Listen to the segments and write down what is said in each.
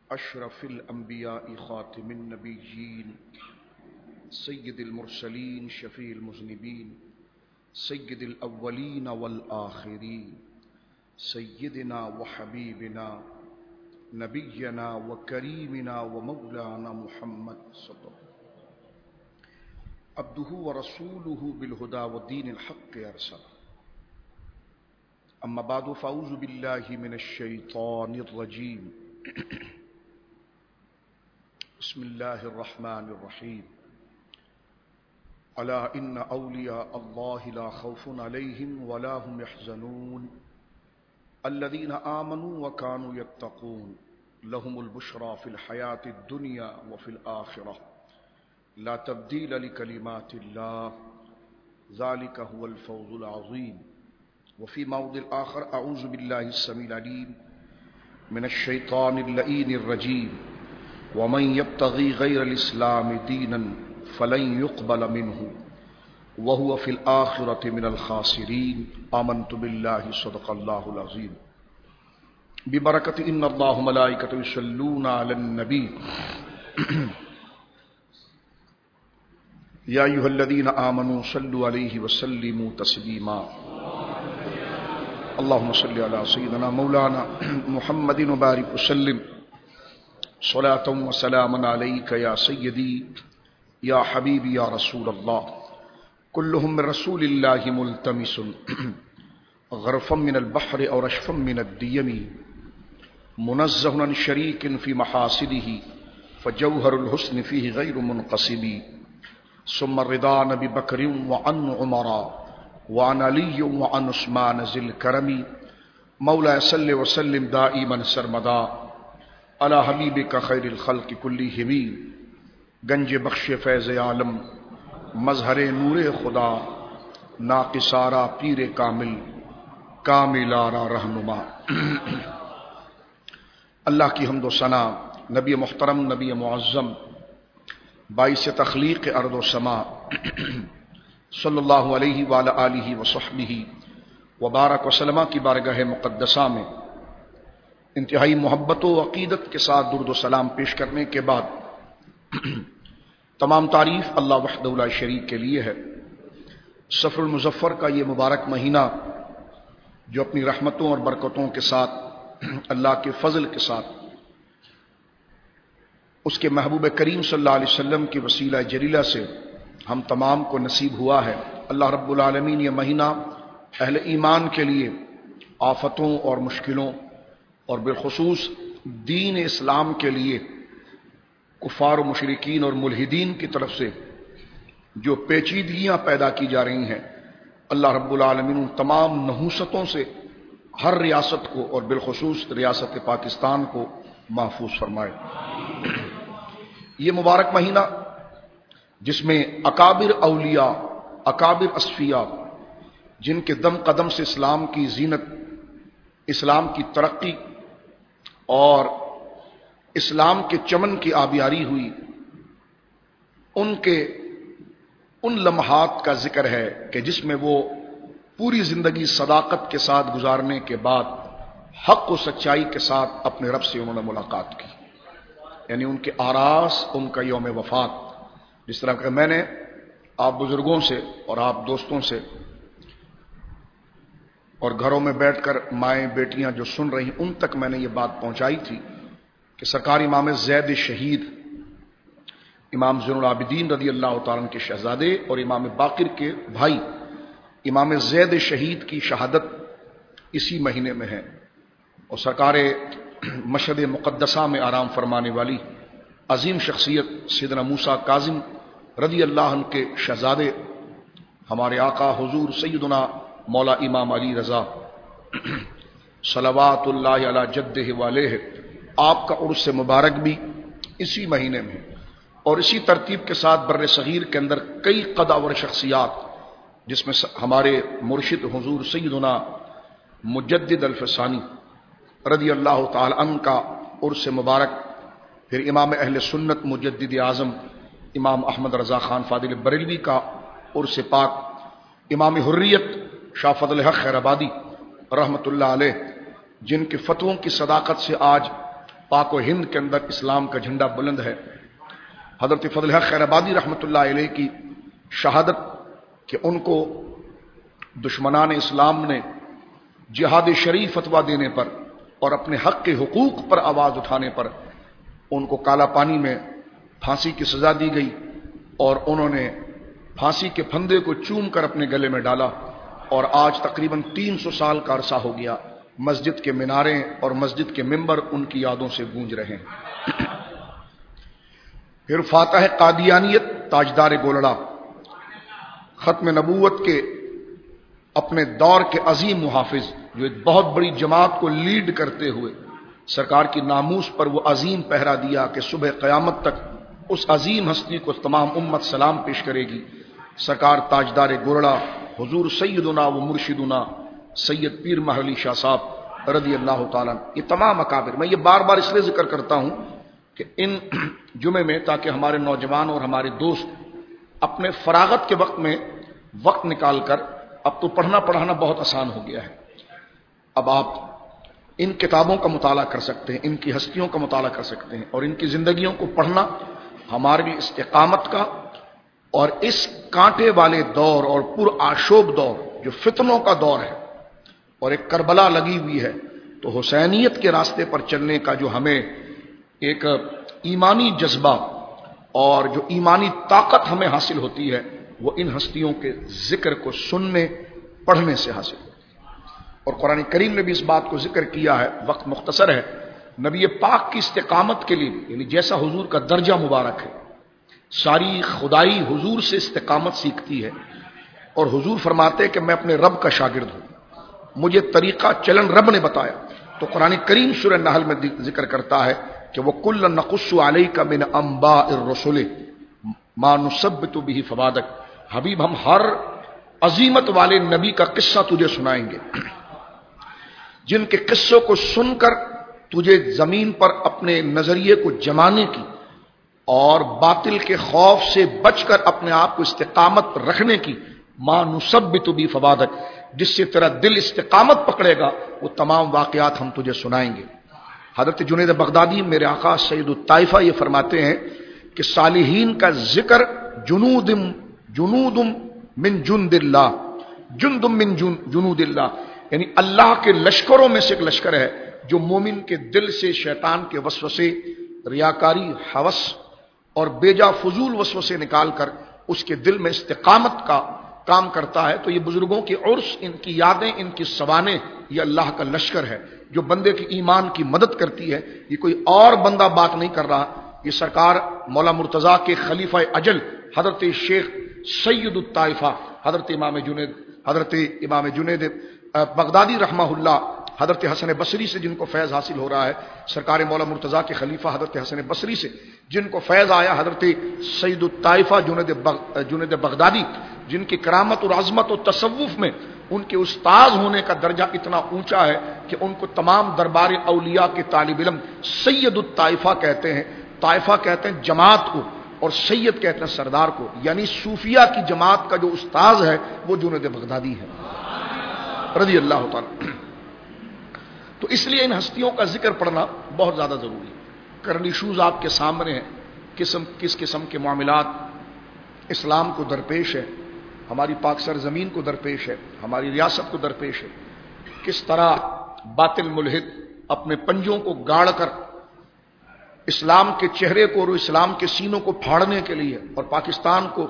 اشرف الانبیاء خاتم النبیین سید المرسلین شفیع المذنبین سید الاولین والآخرین سیدنا وحبیبنا نبینا وکریمنا ومولانا محمد صلی اللہ عبدہ ورسولہ بالہدی ودین الحق ارسلہ اما بعد فاعوذ باللہ من الشیطان الرجیم بسم اللہ الرحمن الرحیم الا ان اولیاء اللہ لا خوف علیہم ولا هم يحزنون الذین آمنوا وكانوا يتقون لهم البشرى في الحیاة الدنیا وفي الآخرة لا تبدیل لکلمات اللہ ذلك هو الفوز العظیم وفي موضع آخر اعوذ باللہ السمیع العلیم من الشیطان اللعین الرجیم ومن يبتغي غير الاسلام دينا فلن يقبل منه وهو في الآخرة من الخاسرين آمنت بالله صدق الله العظيم ببركة إن الله ملائكته يصلون على النبي يا أيها الذين آمنوا صلوا عليه وسلموا تسليما اللهم صل على سيدنا مولانا محمد وبارك وسلم صلاة وسلاما عليك يا سيدي يا حبيبي يا رسول الله كلهم من رسول الله ملتمس غرفا من البحر أو رشفا من الديم منزه عن شريك في محاسنه فجوهر الحسن فيه غير منقسم ثم الرضا عن أبي بكر وعن عمر وعن علي وعن عثمان ذي الكرم مولاي صل وسلم دائما سرمدا على حبيبك خير الخلق كلهم گنج بخش فیض عالم مظہر نور خدا ناقصارا پیر کامل کاملارا رہنما اللہ کی حمد و ثنا نبی محترم نبی معظم باعث تخلیق ارض و سما صلی اللہ علیہ وعلی آلہ وصحبہ وبارک وسلم کی بارگاہ مقدسہ میں انتہائی محبت و عقیدت کے ساتھ درود و سلام پیش کرنے کے بعد تمام تعریف اللہ وحدہ لا شریک کے لیے ہے۔ صفر المظفر کا یہ مبارک مہینہ جو اپنی رحمتوں اور برکتوں کے ساتھ اللہ کے فضل کے ساتھ اس کے محبوب کریم صلی اللہ علیہ وسلم کی وسیلہ جلیلہ سے ہم تمام کو نصیب ہوا ہے۔ اللہ رب العالمین یہ مہینہ اہل ایمان کے لیے آفتوں اور مشکلوں اور بالخصوص دین اسلام کے لیے کفار و مشرکین اور ملحدین کی طرف سے جو پیچیدگیاں پیدا کی جا رہی ہیں، اللہ رب العالمین ان تمام نحوستوں سے ہر ریاست کو اور بالخصوص ریاست پاکستان کو محفوظ فرمائے۔ یہ مبارک مہینہ جس میں اکابر اولیاء، اکابر اصفیاء، جن کے دم قدم سے اسلام کی زینت، اسلام کی ترقی اور اسلام کے چمن کی آبیاری ہوئی، ان لمحات کا ذکر ہے کہ جس میں وہ پوری زندگی صداقت کے ساتھ گزارنے کے بعد حق و سچائی کے ساتھ اپنے رب سے انہوں نے ملاقات کی، یعنی ان کے آراس، ان کا یوم وفات۔ جس طرح کہ میں نے آپ بزرگوں سے اور آپ دوستوں سے اور گھروں میں بیٹھ کر مائیں بیٹیاں جو سن رہی ان تک میں نے یہ بات پہنچائی تھی کہ سرکار امام زید شہید، امام زین العابدین رضی اللہ تعالیٰ عنہ کے شہزادے اور امام باقر کے بھائی امام زید شہید کی شہادت اسی مہینے میں ہے، اور سرکار مشہد مقدسہ میں آرام فرمانے والی عظیم شخصیت سیدنا موسیٰ کاظم رضی اللہ عنہ کے شہزادے ہمارے آقا حضور سیدنا مولا امام علی رضا صلوات اللہ علی جدہ والہ، آپ کا عرس مبارک بھی اسی مہینے میں، اور اسی ترتیب کے ساتھ بر صغیر کے اندر کئی قداور شخصیات، جس میں ہمارے مرشد حضور سیدنا مجدد الفسانی رضی اللہ تعالی عنہ کا عرس مبارک، پھر امام اہل سنت مجدد اعظم امام احمد رضا خان فاضل بریلوی کا عرس پاک، امام حریت شاہ فضل حق خیر آبادی رحمۃ اللہ علیہ، جن کے فتووں کی صداقت سے آج پاک و ہند کے اندر اسلام کا جھنڈا بلند ہے۔ حضرت فضل حق خیر آبادی رحمۃ اللہ علیہ کی شہادت کہ ان کو دشمنان اسلام نے جہاد شرعی فتویٰ دینے پر اور اپنے حق کے حقوق پر آواز اٹھانے پر ان کو کالا پانی میں پھانسی کی سزا دی گئی، اور انہوں نے پھانسی کے پھندے کو چوم کر اپنے گلے میں ڈالا، اور آج تقریباً 300 سال کا عرصہ ہو گیا مسجد کے مینارے اور مسجد کے ممبر ان کی یادوں سے گونج رہے ہیں۔ پھر فاتح قادیانیت تاجدار گولڑا، ختم نبوت کے اپنے دور کے عظیم محافظ، جو ایک بہت بڑی جماعت کو لیڈ کرتے ہوئے سرکار کی ناموس پر وہ عظیم پہرا دیا کہ صبح قیامت تک اس عظیم ہستی کو تمام امت سلام پیش کرے گی، سرکار تاجدار گولڑا حضور سیدنا و مرشدنا سید پیر مہر علی شاہ صاحب رضی اللہ تعالیٰ۔ یہ تمام اکابر، میں یہ بار بار اس لیے ذکر کرتا ہوں کہ ان جمعے میں تاکہ ہمارے نوجوان اور ہمارے دوست اپنے فراغت کے وقت میں وقت نکال کر، اب تو پڑھنا پڑھانا بہت آسان ہو گیا ہے، اب آپ ان کتابوں کا مطالعہ کر سکتے ہیں، ان کی ہستیوں کا مطالعہ کر سکتے ہیں، اور ان کی زندگیوں کو پڑھنا ہمارے لیے استقامت کا، اور اس کانٹے والے دور اور پر آشوب دور جو فتنوں کا دور ہے اور ایک کربلا لگی ہوئی ہے، تو حسینیت کے راستے پر چلنے کا جو ہمیں ایک ایمانی جذبہ اور جو ایمانی طاقت ہمیں حاصل ہوتی ہے، وہ ان ہستیوں کے ذکر کو سننے پڑھنے سے حاصل ہوتی ہے۔ اور قرآن کریم نے بھی اس بات کو ذکر کیا ہے، وقت مختصر ہے، نبی پاک کی استقامت کے لیے، یعنی جیسا حضور کا درجہ مبارک ہے، ساری خدائی حضور سے استقامت سیکھتی ہے، اور حضور فرماتے کہ میں اپنے رب کا شاگرد ہوں، مجھے طریقہ چلن رب نے بتایا۔ تو قرآن کریم سورہ نحل میں ذکر کرتا ہے کہ وَكُلًّا نَقُصُّ عَلَيْكَ مِنْ أَنْبَاءِ الرُّسُلِ مَا نُثَبِّتُ بِهِ فُؤَادَكَ، حبیب ہم ہر عظیمت والے نبی کا قصہ تجھے سنائیں گے جن کے قصوں کو سن کر تجھے زمین پر اپنے نظریے کو جمانے کی اور باطل کے خوف سے بچ کر اپنے آپ کو استقامت رکھنے کی، ما نثبت بہ فؤادک، جس سے تیرا دل استقامت پکڑے گا، وہ تمام واقعات ہم تجھے سنائیں گے۔ حضرت جنید بغدادی میرے آقا سید الطائفہ یہ فرماتے ہیں کہ صالحین کا ذکر جنود من جند اللہ، جند من جنود اللہ، یعنی اللہ کے لشکروں میں سے ایک لشکر ہے جو مومن کے دل سے شیطان کے وسوسے، ریاکاری، ہوس اور بیجا فضول وسوسے نکال کر اس کے دل میں استقامت کا کام کرتا ہے۔ تو یہ بزرگوں کی عرس، ان کی یادیں، ان کی سوانح، یہ اللہ کا لشکر ہے جو بندے کی ایمان کی مدد کرتی ہے۔ یہ کوئی اور بندہ بات نہیں کر رہا، یہ سرکار مولا مرتضیٰ کے خلیفہ اجل حضرت شیخ سید الطائفہ حضرت امام جنید بغدادی رحمہ اللہ، حضرت حسن بصری سے جن کو فیض حاصل ہو رہا ہے، سرکار مولا مرتضیٰ کے خلیفہ حضرت حسن بصری سے جن کو فیض آیا، حضرت سید الطائفہ جنید بغدادی، جن کی کرامت اور عظمت و تصوف میں ان کے استاذ ہونے کا درجہ اتنا اونچا ہے کہ ان کو تمام دربار اولیاء کے طالب علم سید الطائفہ کہتے ہیں۔ طائفہ کہتے ہیں جماعت کو، اور سید کہتے ہیں سردار کو، یعنی صوفیہ کی جماعت کا جو استاذ ہے وہ جنید بغدادی ہے رضی اللہ تعالی۔ تو اس لیے ان ہستیوں کا ذکر پڑھنا بہت زیادہ ضروری ہے۔ کرنٹ ایشوز آپ کے سامنے ہیں، کس قسم کے معاملات اسلام کو درپیش ہے، ہماری پاک سرزمین کو درپیش ہے، ہماری ریاست کو درپیش ہے، کس طرح باطل ملحد اپنے پنجوں کو گاڑ کر اسلام کے چہرے کو اور اسلام کے سینوں کو پھاڑنے کے لیے اور پاکستان کو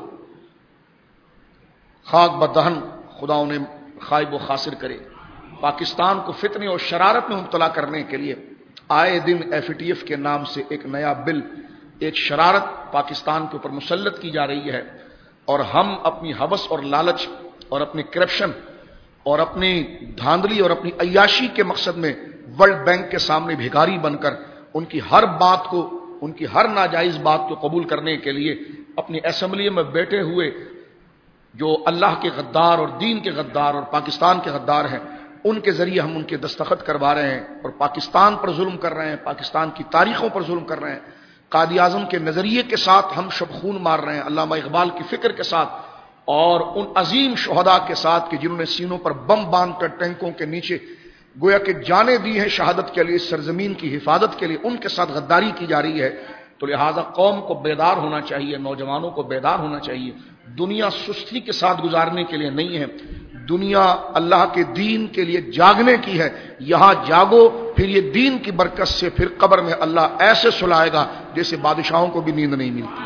خاک بدہن خدا انہیں خائب و خاسر کرے، پاکستان کو فتنے اور شرارت میں مبتلا کرنے کے لیے آئے دن FATF کے نام سے ایک نیا بل، ایک شرارت پاکستان کے اوپر مسلط کی جا رہی ہے، اور ہم اپنی ہوس اور لالچ اور اپنی کرپشن اور اپنی دھاندلی اور اپنی عیاشی کے مقصد میں ورلڈ بینک کے سامنے بھیکاری بن کر ان کی ہر بات کو، ان کی ہر ناجائز بات کو قبول کرنے کے لیے اپنی اسمبلی میں بیٹھے ہوئے جو اللہ کے غدار اور دین کے غدار اور پاکستان کے غدار ہیں، ان کے ذریعے ہم ان کے دستخط کروا رہے ہیں اور پاکستان پر ظلم کر رہے ہیں، پاکستان کی تاریخوں پر ظلم کر رہے ہیں، قائد اعظم کے نظریے کے ساتھ ہم شب خون مار رہے ہیں، علامہ اقبال کی فکر کے ساتھ اور ان عظیم شہداء کے ساتھ کہ جنہوں نے سینوں پر بم باندھ کر ٹینکوں کے نیچے گویا کہ جانیں دی ہیں شہادت کے لیے، سرزمین کی حفاظت کے لیے، ان کے ساتھ غداری کی جا رہی ہے. تو لہٰذا قوم کو بیدار ہونا چاہیے، نوجوانوں کو بیدار ہونا چاہیے. دنیا سستی کے ساتھ گزارنے کے لیے نہیں ہے، دنیا اللہ کے دین کے لیے جاگنے کی ہے. یہاں جاگو، پھر یہ دین کی برکت سے پھر قبر میں اللہ ایسے سلائے گا جیسے بادشاہوں کو بھی نیند نہیں ملتی.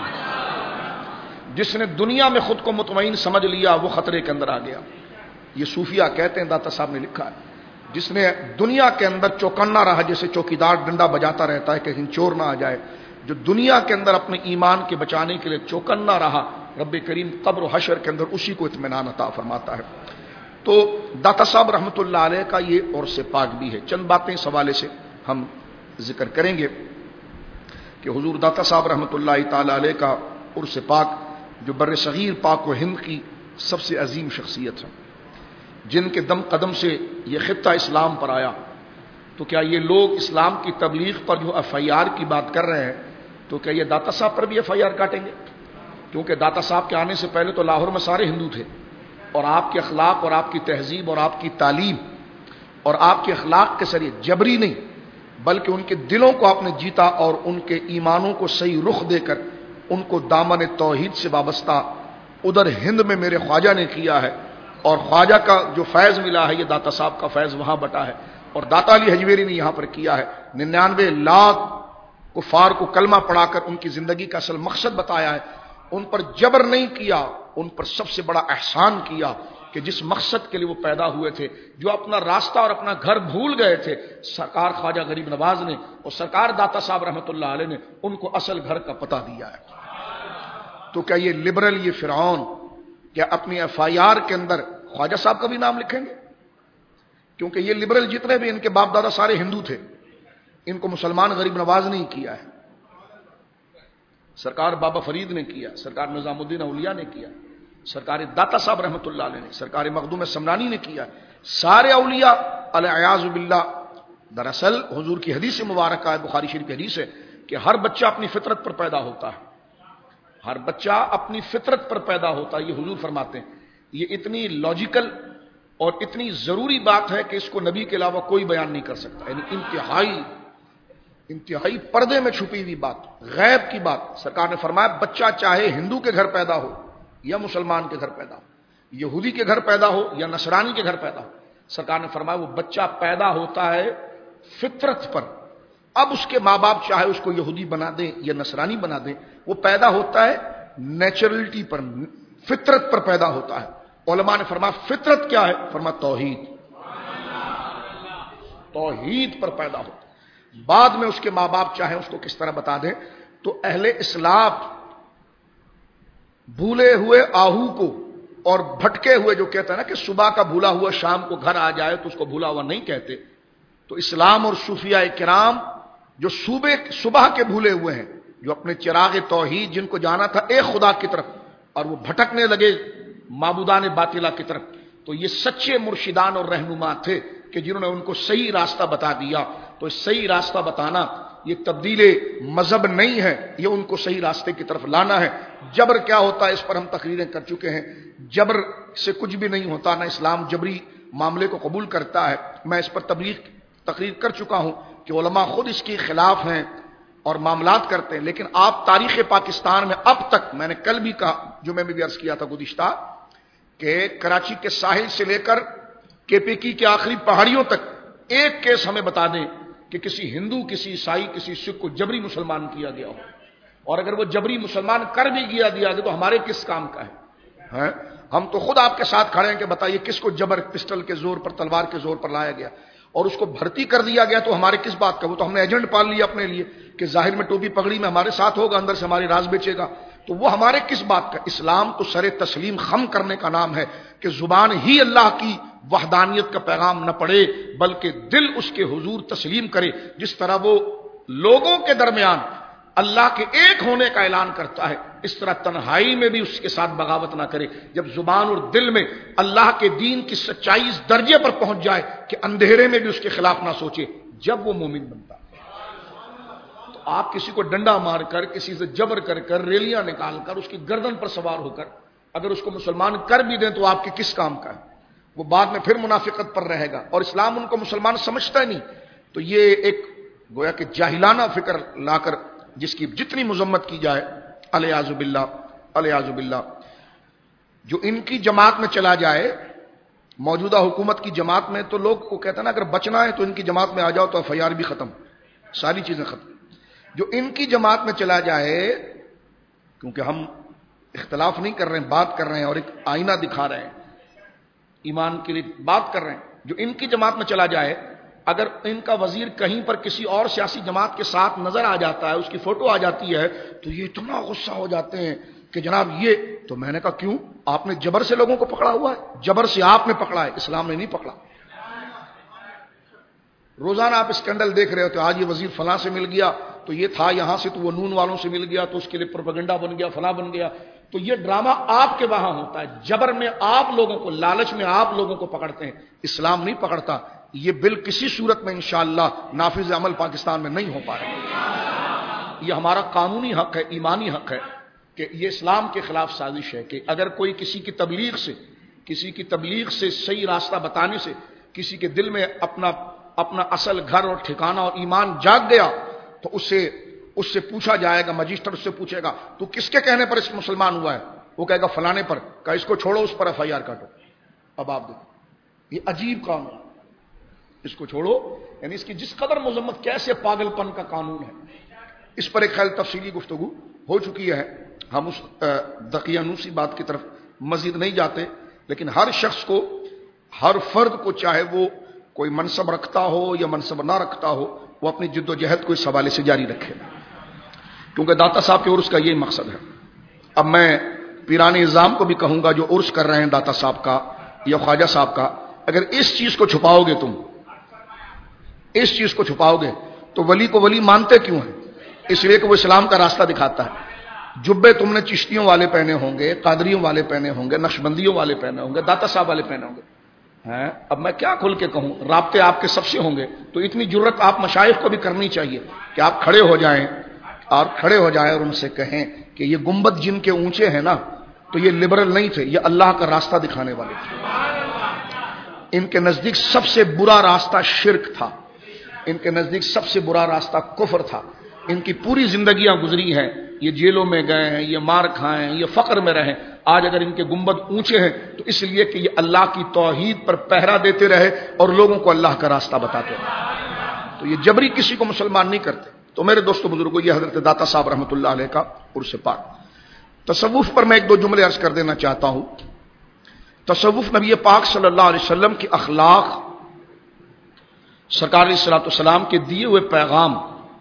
جس نے دنیا میں خود کو مطمئن سمجھ لیا وہ خطرے کے اندر آ گیا. یہ صوفیہ کہتے ہیں، داتا صاحب نے لکھا ہے، جس نے دنیا کے اندر چوکنا رہا، جیسے چوکیدار ڈنڈا بجاتا رہتا ہے کہ کہیں چور نہ آ جائے، جو دنیا کے اندر اپنے ایمان کے بچانے کے لیے چوکنا رہا، رب کریم قبر و حشر کے اندر اسی کو اطمینان عطا فرماتا ہے. تو داتا صاحب رحمۃ اللہ علیہ کا یہ عرس پاک بھی ہے. چند باتیں اس حوالے سے ہم ذکر کریں گے کہ حضور داتا صاحب رحمۃ اللہ تعالی علیہ کا عرس پاک، جو بر صغیر پاک و ہند کی سب سے عظیم شخصیت ہے، جن کے دم قدم سے یہ خطہ اسلام پر آیا. تو کیا یہ لوگ اسلام کی تبلیغ پر جو ایف آئی آر کی بات کر رہے ہیں، تو کیا یہ داتا صاحب پر بھی ایف آئی آر کاٹیں گے؟ کیونکہ داتا صاحب کے آنے سے پہلے تو لاہور میں سارے ہندو تھے، اور آپ کے اخلاق اور آپ کی تہذیب اور آپ کی تعلیم اور آپ کے اخلاق کے ذریعے جبری نہیں بلکہ ان کے دلوں کو آپ نے جیتا، اور ان کے ایمانوں کو صحیح رخ دے کر ان کو دامن توحید سے وابستہ ادھر ہند میں میرے خواجہ نے کیا ہے. اور خواجہ کا جو فیض ملا ہے، یہ داتا صاحب کا فیض وہاں بٹا ہے. اور داتا علی حجویری نے یہاں پر کیا ہے، 99 لاکھ کفار کو کلمہ پڑھا کر ان کی زندگی کا اصل مقصد بتایا ہے. ان پر جبر نہیں کیا، ان پر سب سے بڑا احسان کیا کہ جس مقصد کے لیے وہ پیدا ہوئے تھے، جو اپنا راستہ اور اپنا گھر بھول گئے تھے، سرکار خواجہ غریب نواز نے اور سرکار داتا صاحب رحمۃ اللہ علیہ نے ان کو اصل گھر کا پتہ دیا ہے. تو کیا یہ لبرل، یہ فرعون، کیا اپنی ایف آئی آر کے اندر خواجہ صاحب کا بھی نام لکھیں گے؟ کیونکہ یہ لبرل جتنے بھی ان کے باپ دادا سارے ہندو تھے، ان کو مسلمان غریب نواز نہیں کیا ہے. سرکار بابا فرید نے کیا، سرکار نظام الدین اولیاء نے کیا، سرکار داتا صاحب رحمۃ اللہ علیہ نے، سرکار مخدوم سمنانی نے کیا. سارے اولیاء العیاذ باللہ. دراصل حضور کی حدیث مبارکہ ہے، بخاری شریف کی حدیث ہے کہ ہر بچہ اپنی فطرت پر پیدا ہوتا ہے، ہر بچہ اپنی فطرت پر پیدا ہوتا ہے. یہ حضور فرماتے ہیں. یہ اتنی لاجیکل اور اتنی ضروری بات ہے کہ اس کو نبی کے علاوہ کوئی بیان نہیں کر سکتا. یعنی انتہائی پردے میں چھپی ہوئی بات، غیب کی بات. سرکار نے فرمایا بچہ چاہے ہندو کے گھر پیدا ہو یا مسلمان کے گھر پیدا ہو، یہودی کے گھر پیدا ہو یا نصرانی کے گھر پیدا ہو، سرکار نے فرمایا وہ بچہ پیدا ہوتا ہے فطرت پر. اب اس کے ماں باپ چاہے اس کو یہودی بنا دیں یا نصرانی بنا دیں، وہ پیدا ہوتا ہے نیچرلٹی پر، فطرت پر پیدا ہوتا ہے. علماء نے فرمایا فطرت کیا ہے؟ فرمایا توحید. توحید پر پیدا ہوتا ہے. بعد میں اس کے ماں باپ چاہیں اس کو کس طرح بتا دیں. تو اہل اسلام بھولے ہوئے آہو کو اور بھٹکے ہوئے، جو کہتا ہے نا کہ صبح کا بھولا ہوا شام کو گھر آ جائے تو اس کو بھولا ہوا نہیں کہتے. تو اسلام اور صوفیاء کرام جو صبح کے بھولے ہوئے ہیں، جو اپنے چراغ توحید جن کو جانا تھا ایک خدا کی طرف، اور وہ بھٹکنے لگے معبودان باطلہ کی طرف، تو یہ سچے مرشدان اور رہنما تھے کہ جنہوں نے ان کو صحیح راستہ بتا دیا. تو صحیح راستہ بتانا یہ تبدیل مذہب نہیں ہے، یہ ان کو صحیح راستے کی طرف لانا ہے. جبر کیا ہوتا ہے اس پر ہم تقریریں کر چکے ہیں. جبر سے کچھ بھی نہیں ہوتا، نہ اسلام جبری معاملے کو قبول کرتا ہے. میں اس پر تقریر کر چکا ہوں کہ علماء خود اس کے خلاف ہیں اور معاملات کرتے ہیں. لیکن آپ تاریخ پاکستان میں اب تک، میں نے کل بھی کہا، جمعے میں بھی عرض کیا تھا گزشتہ، کہ کراچی کے ساحل سے لے کر کے پی کی آخری پہاڑیوں تک ایک کیس ہمیں بتا دیں کہ کسی ہندو، کسی عیسائی، کسی سکھ کو جبری مسلمان کیا گیا ہو. اور اگر وہ جبری مسلمان کر بھی دیا گیا تو ہمارے کس کام کا ہے؟ ہم تو خود آپ کے ساتھ کھڑے ہیں کہ بتائیے کس کو جبر پسٹل کے زور پر، تلوار کے زور پر لایا گیا اور اس کو بھرتی کر دیا گیا تو ہمارے کس بات کا؟ وہ تو ہم نے ایجنٹ پال لیا اپنے لیے کہ ظاہر میں ٹوپی پگڑی میں ہمارے ساتھ ہوگا، اندر سے ہمارے راز بیچے گا. تو وہ ہمارے کس بات کا؟ اسلام تو سر تسلیم خم کرنے کا نام ہے کہ زبان ہی اللہ کی وحدانیت کا پیغام نہ پڑے بلکہ دل اس کے حضور تسلیم کرے. جس طرح وہ لوگوں کے درمیان اللہ کے ایک ہونے کا اعلان کرتا ہے، اس طرح تنہائی میں بھی اس کے ساتھ بغاوت نہ کرے. جب زبان اور دل میں اللہ کے دین کی سچائی اس درجے پر پہنچ جائے کہ اندھیرے میں بھی اس کے خلاف نہ سوچے، جب وہ مومن بنتا. تو آپ کسی کو ڈنڈا مار کر، کسی سے جبر کر کر، ریلیاں نکال کر، اس کی گردن پر سوار ہو کر اگر اس کو مسلمان کر بھی دیں تو آپ کے کس کام کا ہے؟ وہ بعد میں پھر منافقت پر رہے گا، اور اسلام ان کو مسلمان سمجھتا ہی نہیں. تو یہ ایک گویا کہ جاہلانہ فکر لا کر جس کی جتنی مذمت کی جائے، الیاذ باللہ الیاذ باللہ. جو ان کی جماعت میں چلا جائے، موجودہ حکومت کی جماعت میں، تو لوگ کو کہتے ہیں نا اگر بچنا ہے تو ان کی جماعت میں آ جاؤ تو ایف آئی آر بھی ختم، ساری چیزیں ختم. جو ان کی جماعت میں چلا جائے، کیونکہ ہم اختلاف نہیں کر رہے ہیں، بات کر رہے ہیں اور ایک آئینہ دکھا رہے ہیں، ایمان کے لیے بات کر رہے ہیں. جو ان کی جماعت میں چلا جائے، اگر ان کا وزیر کہیں پر کسی اور سیاسی جماعت کے ساتھ نظر آ جاتا ہے، اس کی فوٹو آ جاتی ہے، تو یہ اتنا غصہ ہو جاتے ہیں کہ جناب یہ. تو میں نے کہا کیوں؟ آپ نے جبر سے لوگوں کو پکڑا ہوا ہے، جبر سے آپ نے پکڑا ہے، اسلام نے نہیں پکڑا. روزانہ آپ اسکینڈل دیکھ رہے ہوتے، آج یہ وزیر فلاں سے مل گیا تو یہ تھا یہاں سے، تو وہ نون والوں سے مل گیا تو اس کے لیے پروپیگنڈا بن گیا، فلاں بن گیا. تو یہ ڈرامہ آپ کے وہاں ہوتا ہے، جبر میں آپ لوگوں کو، لالچ میں آپ لوگوں کو پکڑتے ہیں، اسلام نہیں پکڑتا. یہ بل کسی صورت میں انشاءاللہ نافذ عمل پاکستان میں نہیں ہو پائے گا. یہ ہمارا قانونی حق ہے، ایمانی حق ہے کہ یہ اسلام کے خلاف سازش ہے کہ اگر کوئی کسی کی تبلیغ سے صحیح راستہ بتانے سے کسی کے دل میں اپنا اصل گھر اور ٹھکانہ اور ایمان جاگ گیا، تو اس سے پوچھا جائے گا، مجسٹر اس سے پوچھے گا تو کس کے کہنے پر اس مسلمان ہوا ہے؟ وہ کہے گا فلانے پر. کہا اس کو چھوڑو، اس پر ایف آئی آر کاٹو. اب آپ دیکھو یہ عجیب قانون، اس کو چھوڑو، یعنی اس کی جس قدر مذمت، کیسے پاگل پن کا قانون ہے. اس پر ایک خیال تفصیلی گفتگو ہو چکی ہے، ہم اس دقیانوسی بات کی طرف مزید نہیں جاتے. لیکن ہر شخص کو، ہر فرد کو، چاہے وہ کوئی منصب رکھتا ہو یا منصب نہ رکھتا ہو، وہ اپنی جد و جہد کو اس حوالے سے جاری رکھے، کیونکہ داتا صاحب کے عرس کا یہی مقصد ہے. اب میں پیران نظام کو بھی کہوں گا جو عرس کر رہے ہیں داتا صاحب کا یا خواجہ صاحب کا، اگر اس چیز کو چھپاؤ گے، تم اس چیز کو چھپاؤ گے تو ولی کو ولی مانتے کیوں ہیں؟ اس لیے کہ وہ اسلام کا راستہ دکھاتا ہے. جبے تم نے چشتیوں والے پہنے ہوں گے، قادریوں والے پہنے ہوں گے، نقشبندیوں والے پہنے ہوں گے، داتا صاحب والے پہنے ہوں گے. اب میں کیا کھل کے کہوں، رابطے آپ کے سب سے ہوں گے. تو اتنی جرت آپ مشائخ کو بھی کرنی چاہیے کہ آپ کھڑے ہو جائیں اور ان سے کہیں کہ یہ گنبد جن کے اونچے ہیں نا، تو یہ لبرل نہیں تھے، یہ اللہ کا راستہ دکھانے والے تھے. ان کے نزدیک سب سے برا راستہ شرک تھا، ان کے نزدیک سب سے برا راستہ کفر تھا. ان کی پوری زندگیاں گزری ہیں، یہ جیلوں میں گئے ہیں، یہ مار کھائے ہیں، یہ فقر میں رہے. آج اگر ان کے گنبد اونچے ہیں تو اس لیے کہ یہ اللہ کی توحید پر پہرا دیتے رہے اور لوگوں کو اللہ کا راستہ بتاتے رہے. تو یہ جبری کسی کو مسلمان نہیں کرتے. تو میرے دوستو بزرگوں، یہ حضرت داتا صاحب رحمۃ اللہ علیہ کا عرس پاک. تصوف پر میں ایک دو جملے عرض کر دینا چاہتا ہوں. تصوف نبی پاک صلی اللہ علیہ وسلم کی اخلاق، سرکار علیہ الصلوۃ والسلام کے دیے ہوئے پیغام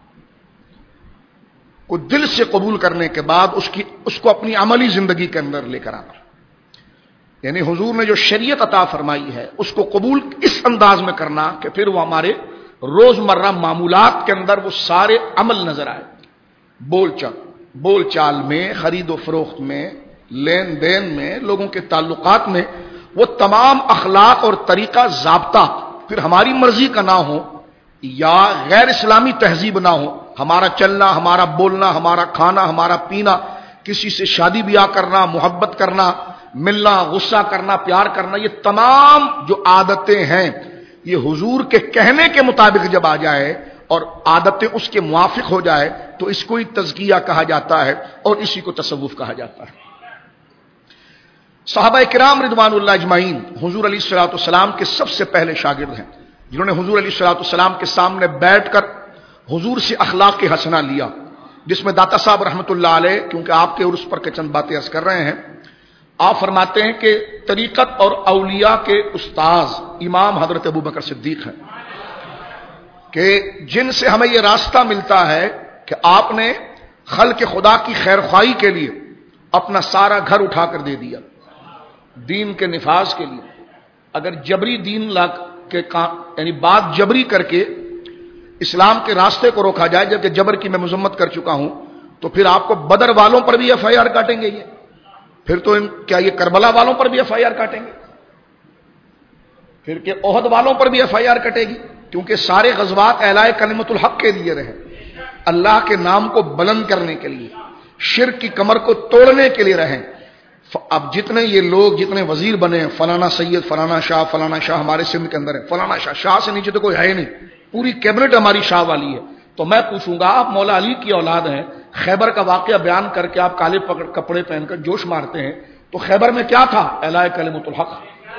کو دل سے قبول کرنے کے بعد اس کو اپنی عملی زندگی کے اندر لے کر آنا، یعنی حضور نے جو شریعت عطا فرمائی ہے اس کو قبول اس انداز میں کرنا کہ پھر وہ ہمارے روزمرہ معمولات کے اندر وہ سارے عمل نظر آئے. بول چال میں، خرید و فروخت میں، لین دین میں، لوگوں کے تعلقات میں وہ تمام اخلاق اور طریقہ ضابطہ پھر ہماری مرضی کا نہ ہو یا غیر اسلامی تہذیب نہ ہو. ہمارا چلنا، ہمارا بولنا، ہمارا کھانا، ہمارا پینا، کسی سے شادی بیاہ کرنا، محبت کرنا، ملنا، غصہ کرنا، پیار کرنا، یہ تمام جو عادتیں ہیں یہ حضور کے کہنے کے مطابق جب آ جائے اور عادتیں اس کے موافق ہو جائے تو اس کو ہی تزکیہ کہا جاتا ہے اور اسی کو تصوف کہا جاتا ہے. صحابہ کرام رضوان اللہ اجمعین حضور علیہ الصلوۃ والسلام کے سب سے پہلے شاگرد ہیں، جنہوں نے حضور علیہ الصلوۃ والسلام کے سامنے بیٹھ کر حضور سے اخلاق کے حسنہ لیا، جس میں داتا صاحب رحمۃ اللہ علیہ، کیونکہ آپ کے عرس پر کے چند باتیں عرض کر رہے ہیں، آپ فرماتے ہیں کہ طریقت اور اولیاء کے استاذ امام حضرت ابوبکر صدیق ہیں، کہ جن سے ہمیں یہ راستہ ملتا ہے کہ آپ نے خلق خدا کی خیر خواہی کے لیے اپنا سارا گھر اٹھا کر دے دیا دین کے نفاذ کے لیے. اگر جبری دین یعنی بات جبری کر کے اسلام کے راستے کو روکا جائے، جبکہ جبر کی میں مذمت کر چکا ہوں، تو پھر آپ کو بدر والوں پر بھی ایف آئی آر کاٹیں گے. پھر تو کیا یہ کربلا والوں پر بھی ایف آئی آر کاٹیں گے؟ پھر کہ احد والوں پر بھی ایف آئی آر کٹے گی؟ کیونکہ سارے غزوات اعلاء کلمت الحق کے لیے رہے، اللہ کے نام کو بلند کرنے کے لیے، شرک کی کمر کو توڑنے کے لیے رہیں. اب جتنے یہ لوگ جتنے وزیر بنے ہیں، فلانا سید، فلانا شاہ ہمارے سندھ کے اندر ہے، فلانا شاہ سے نیچے تو کوئی ہے ہی نہیں، پوری کیبنٹ ہماری شاہ والی ہے. تو میں پوچھوں گا، آپ مولا علی کی اولاد ہیں، خیبر کا واقعہ بیان کر کے آپ کالے کپڑے پہن کر جوش مارتے ہیں، تو خیبر میں کیا تھا؟ اعلاء کلمۃ الحق.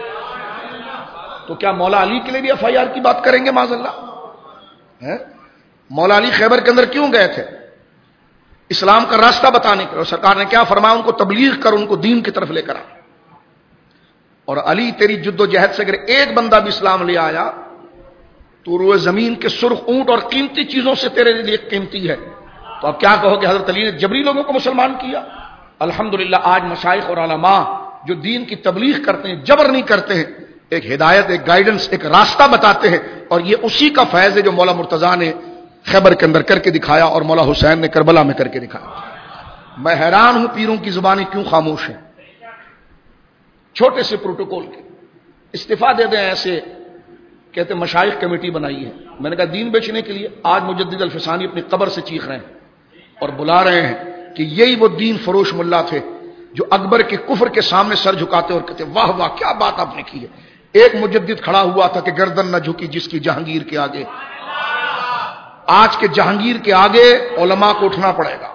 تو کیا مولا علی کے لیے بھی FIR کی بات کریں گے معاذ اللہ؟ مولا علی خیبر کے اندر کیوں گئے تھے؟ اسلام کا راستہ بتانے کے. اور سرکار نے کیا فرمایا؟ ان کو تبلیغ کر، ان کو دین کی طرف لے کر آ. اور علی تیری جد و جہد سے اگر ایک بندہ بھی اسلام لے آیا تو روئے زمین کے سرخ اونٹ اور قیمتی چیزوں سے تیرے لیے قیمتی ہے. تو اب کیا کہو کہ حضرت علی نے جبری لوگوں کو مسلمان کیا؟ الحمدللہ آج مشائخ اور علماء جو دین کی تبلیغ کرتے ہیں، جبر نہیں کرتے ہیں، ایک ہدایت، ایک گائیڈنس، ایک راستہ بتاتے ہیں. اور یہ اسی کا فیض ہے جو مولا مرتضیٰ نے خیبر کے اندر کر کے دکھایا اور مولا حسین نے کربلا میں کر کے دکھایا. میں حیران ہوں پیروں کی زبانیں کیوں خاموش ہیں. چھوٹے سے پروٹوکول کے استعفیٰ دے دیں ایسے، کہتے مشائخ کمیٹی بنائی ہے. میں نے کہا دین بیچنے کے لیے؟ آج مجدد الفسانی اپنی قبر سے چیخ رہے ہیں اور بلا رہے ہیں کہ یہی وہ دین فروش ملا تھے جو اکبر کے کفر کے سامنے سر جھکاتے اور کہتے واہ واہ کیا بات آپ نے کی ہے. ایک مجدد کھڑا ہوا تھا کہ گردن نہ جھکی جس کی جہانگیر کے آگے. آج کے جہانگیر کے آگے علماء کو اٹھنا پڑے گا،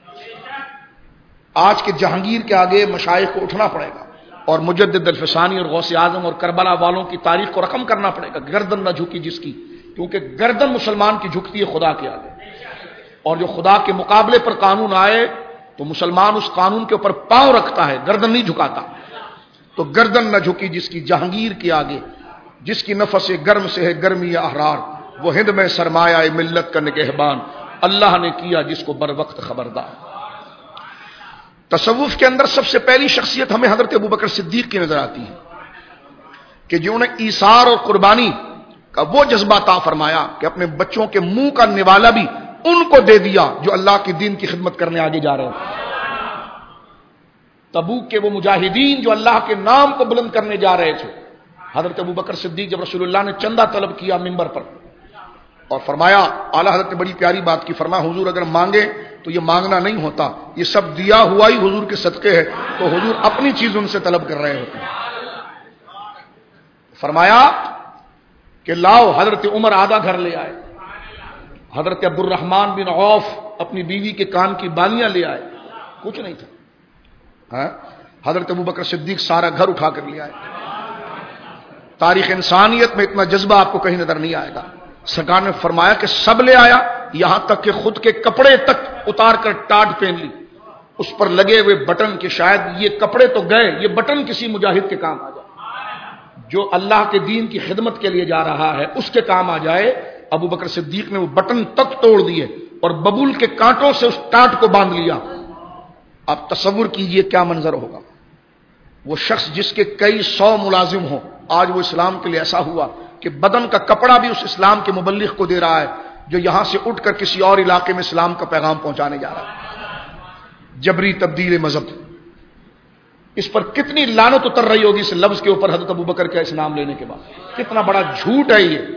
آج کے جہانگیر کے آگے مشائخ کو اٹھنا پڑے گا اور مجدد الفسانی اور غوث اعظم اور کربلا والوں کی تاریخ کو رقم کرنا پڑے گا. گردن نہ جھکی جس کی، کیونکہ گردن مسلمان کی جھکتی ہے خدا کے آگے، اور جو خدا کے مقابلے پر قانون آئے تو مسلمان اس قانون کے اوپر پاؤں رکھتا ہے، گردن نہیں جھکاتا. تو گردن نہ جھکی جس کی جہانگیر کے آگے، جس کی نفس گرم سے ہے گرمی احرار، وہ ہند میں سرمایہ ملت کا نگہبان، اللہ نے کیا جس کو بر وقت خبردار. تصوف کے اندر سب سے پہلی شخصیت ہمیں حضرت ابوبکر صدیق کی نظر آتی ہے کہ جنہوں نے ایثار اور قربانی کا وہ جذبہ عطا فرمایا کہ اپنے بچوں کے منہ کا نوالا بھی ان کو دے دیا جو اللہ کے دین کی خدمت کرنے آگے جا رہے ہیں. تبوک کے وہ مجاہدین جو اللہ کے نام کو بلند کرنے جا رہے تھے، حضرت ابوبکر صدیق جب رسول اللہ نے چندہ طلب کیا منبر پر اور فرمایا، اعلیٰ حضرت نے بڑی پیاری بات کی، فرمایا حضور اگر مانگے تو یہ مانگنا نہیں ہوتا، یہ سب دیا ہوا ہی حضور کے صدقے ہے، تو حضور اپنی چیز ان سے طلب کر رہے ہوتے ہیں. فرمایا کہ لاؤ، حضرت عمر آدھا گھر لے آئے، حضرت عبد الرحمن بن عوف اپنی بیوی کے کان کی بالیاں لے آئے، کچھ نہیں تھا. حضرت ابوبکر صدیق سارا گھر اٹھا کر لے آئے. تاریخ انسانیت میں اتنا جذبہ آپ کو کہیں نظر نہیں آئے گا. سرکار نے فرمایا کہ سب لے آیا، یہاں تک کہ خود کے کپڑے تک اتار کر ٹاٹ پہن لی، اس پر لگے ہوئے بٹن کے شاید یہ کپڑے تو گئے، یہ بٹن کسی مجاہد کے کام آ جائے، جو اللہ کے دین کی خدمت کے لیے جا رہا ہے اس کے کام آ جائے. ابوبکر صدیق نے وہ بٹن تک توڑ دیے اور ببول کے کانٹوں سے اس ٹاٹ کو باندھ لیا. آپ تصور کیجئے کیا منظر ہوگا. وہ شخص جس کے کئی 100 ملازم ہوں، آج وہ اسلام کے لیے ایسا ہوا کہ بدن کا کپڑا بھی اس اسلام کے مبلغ کو دے رہا ہے جو یہاں سے اٹھ کر کسی اور علاقے میں اسلام کا پیغام پہنچانے جا رہا ہے. جبری تبدیل مذہب، اس پر کتنی لعنت اتر رہی ہوگی اس لفظ کے اوپر حضرت ابوبکر کا اسلام لینے کے بعد. کتنا بڑا جھوٹ ہے یہ.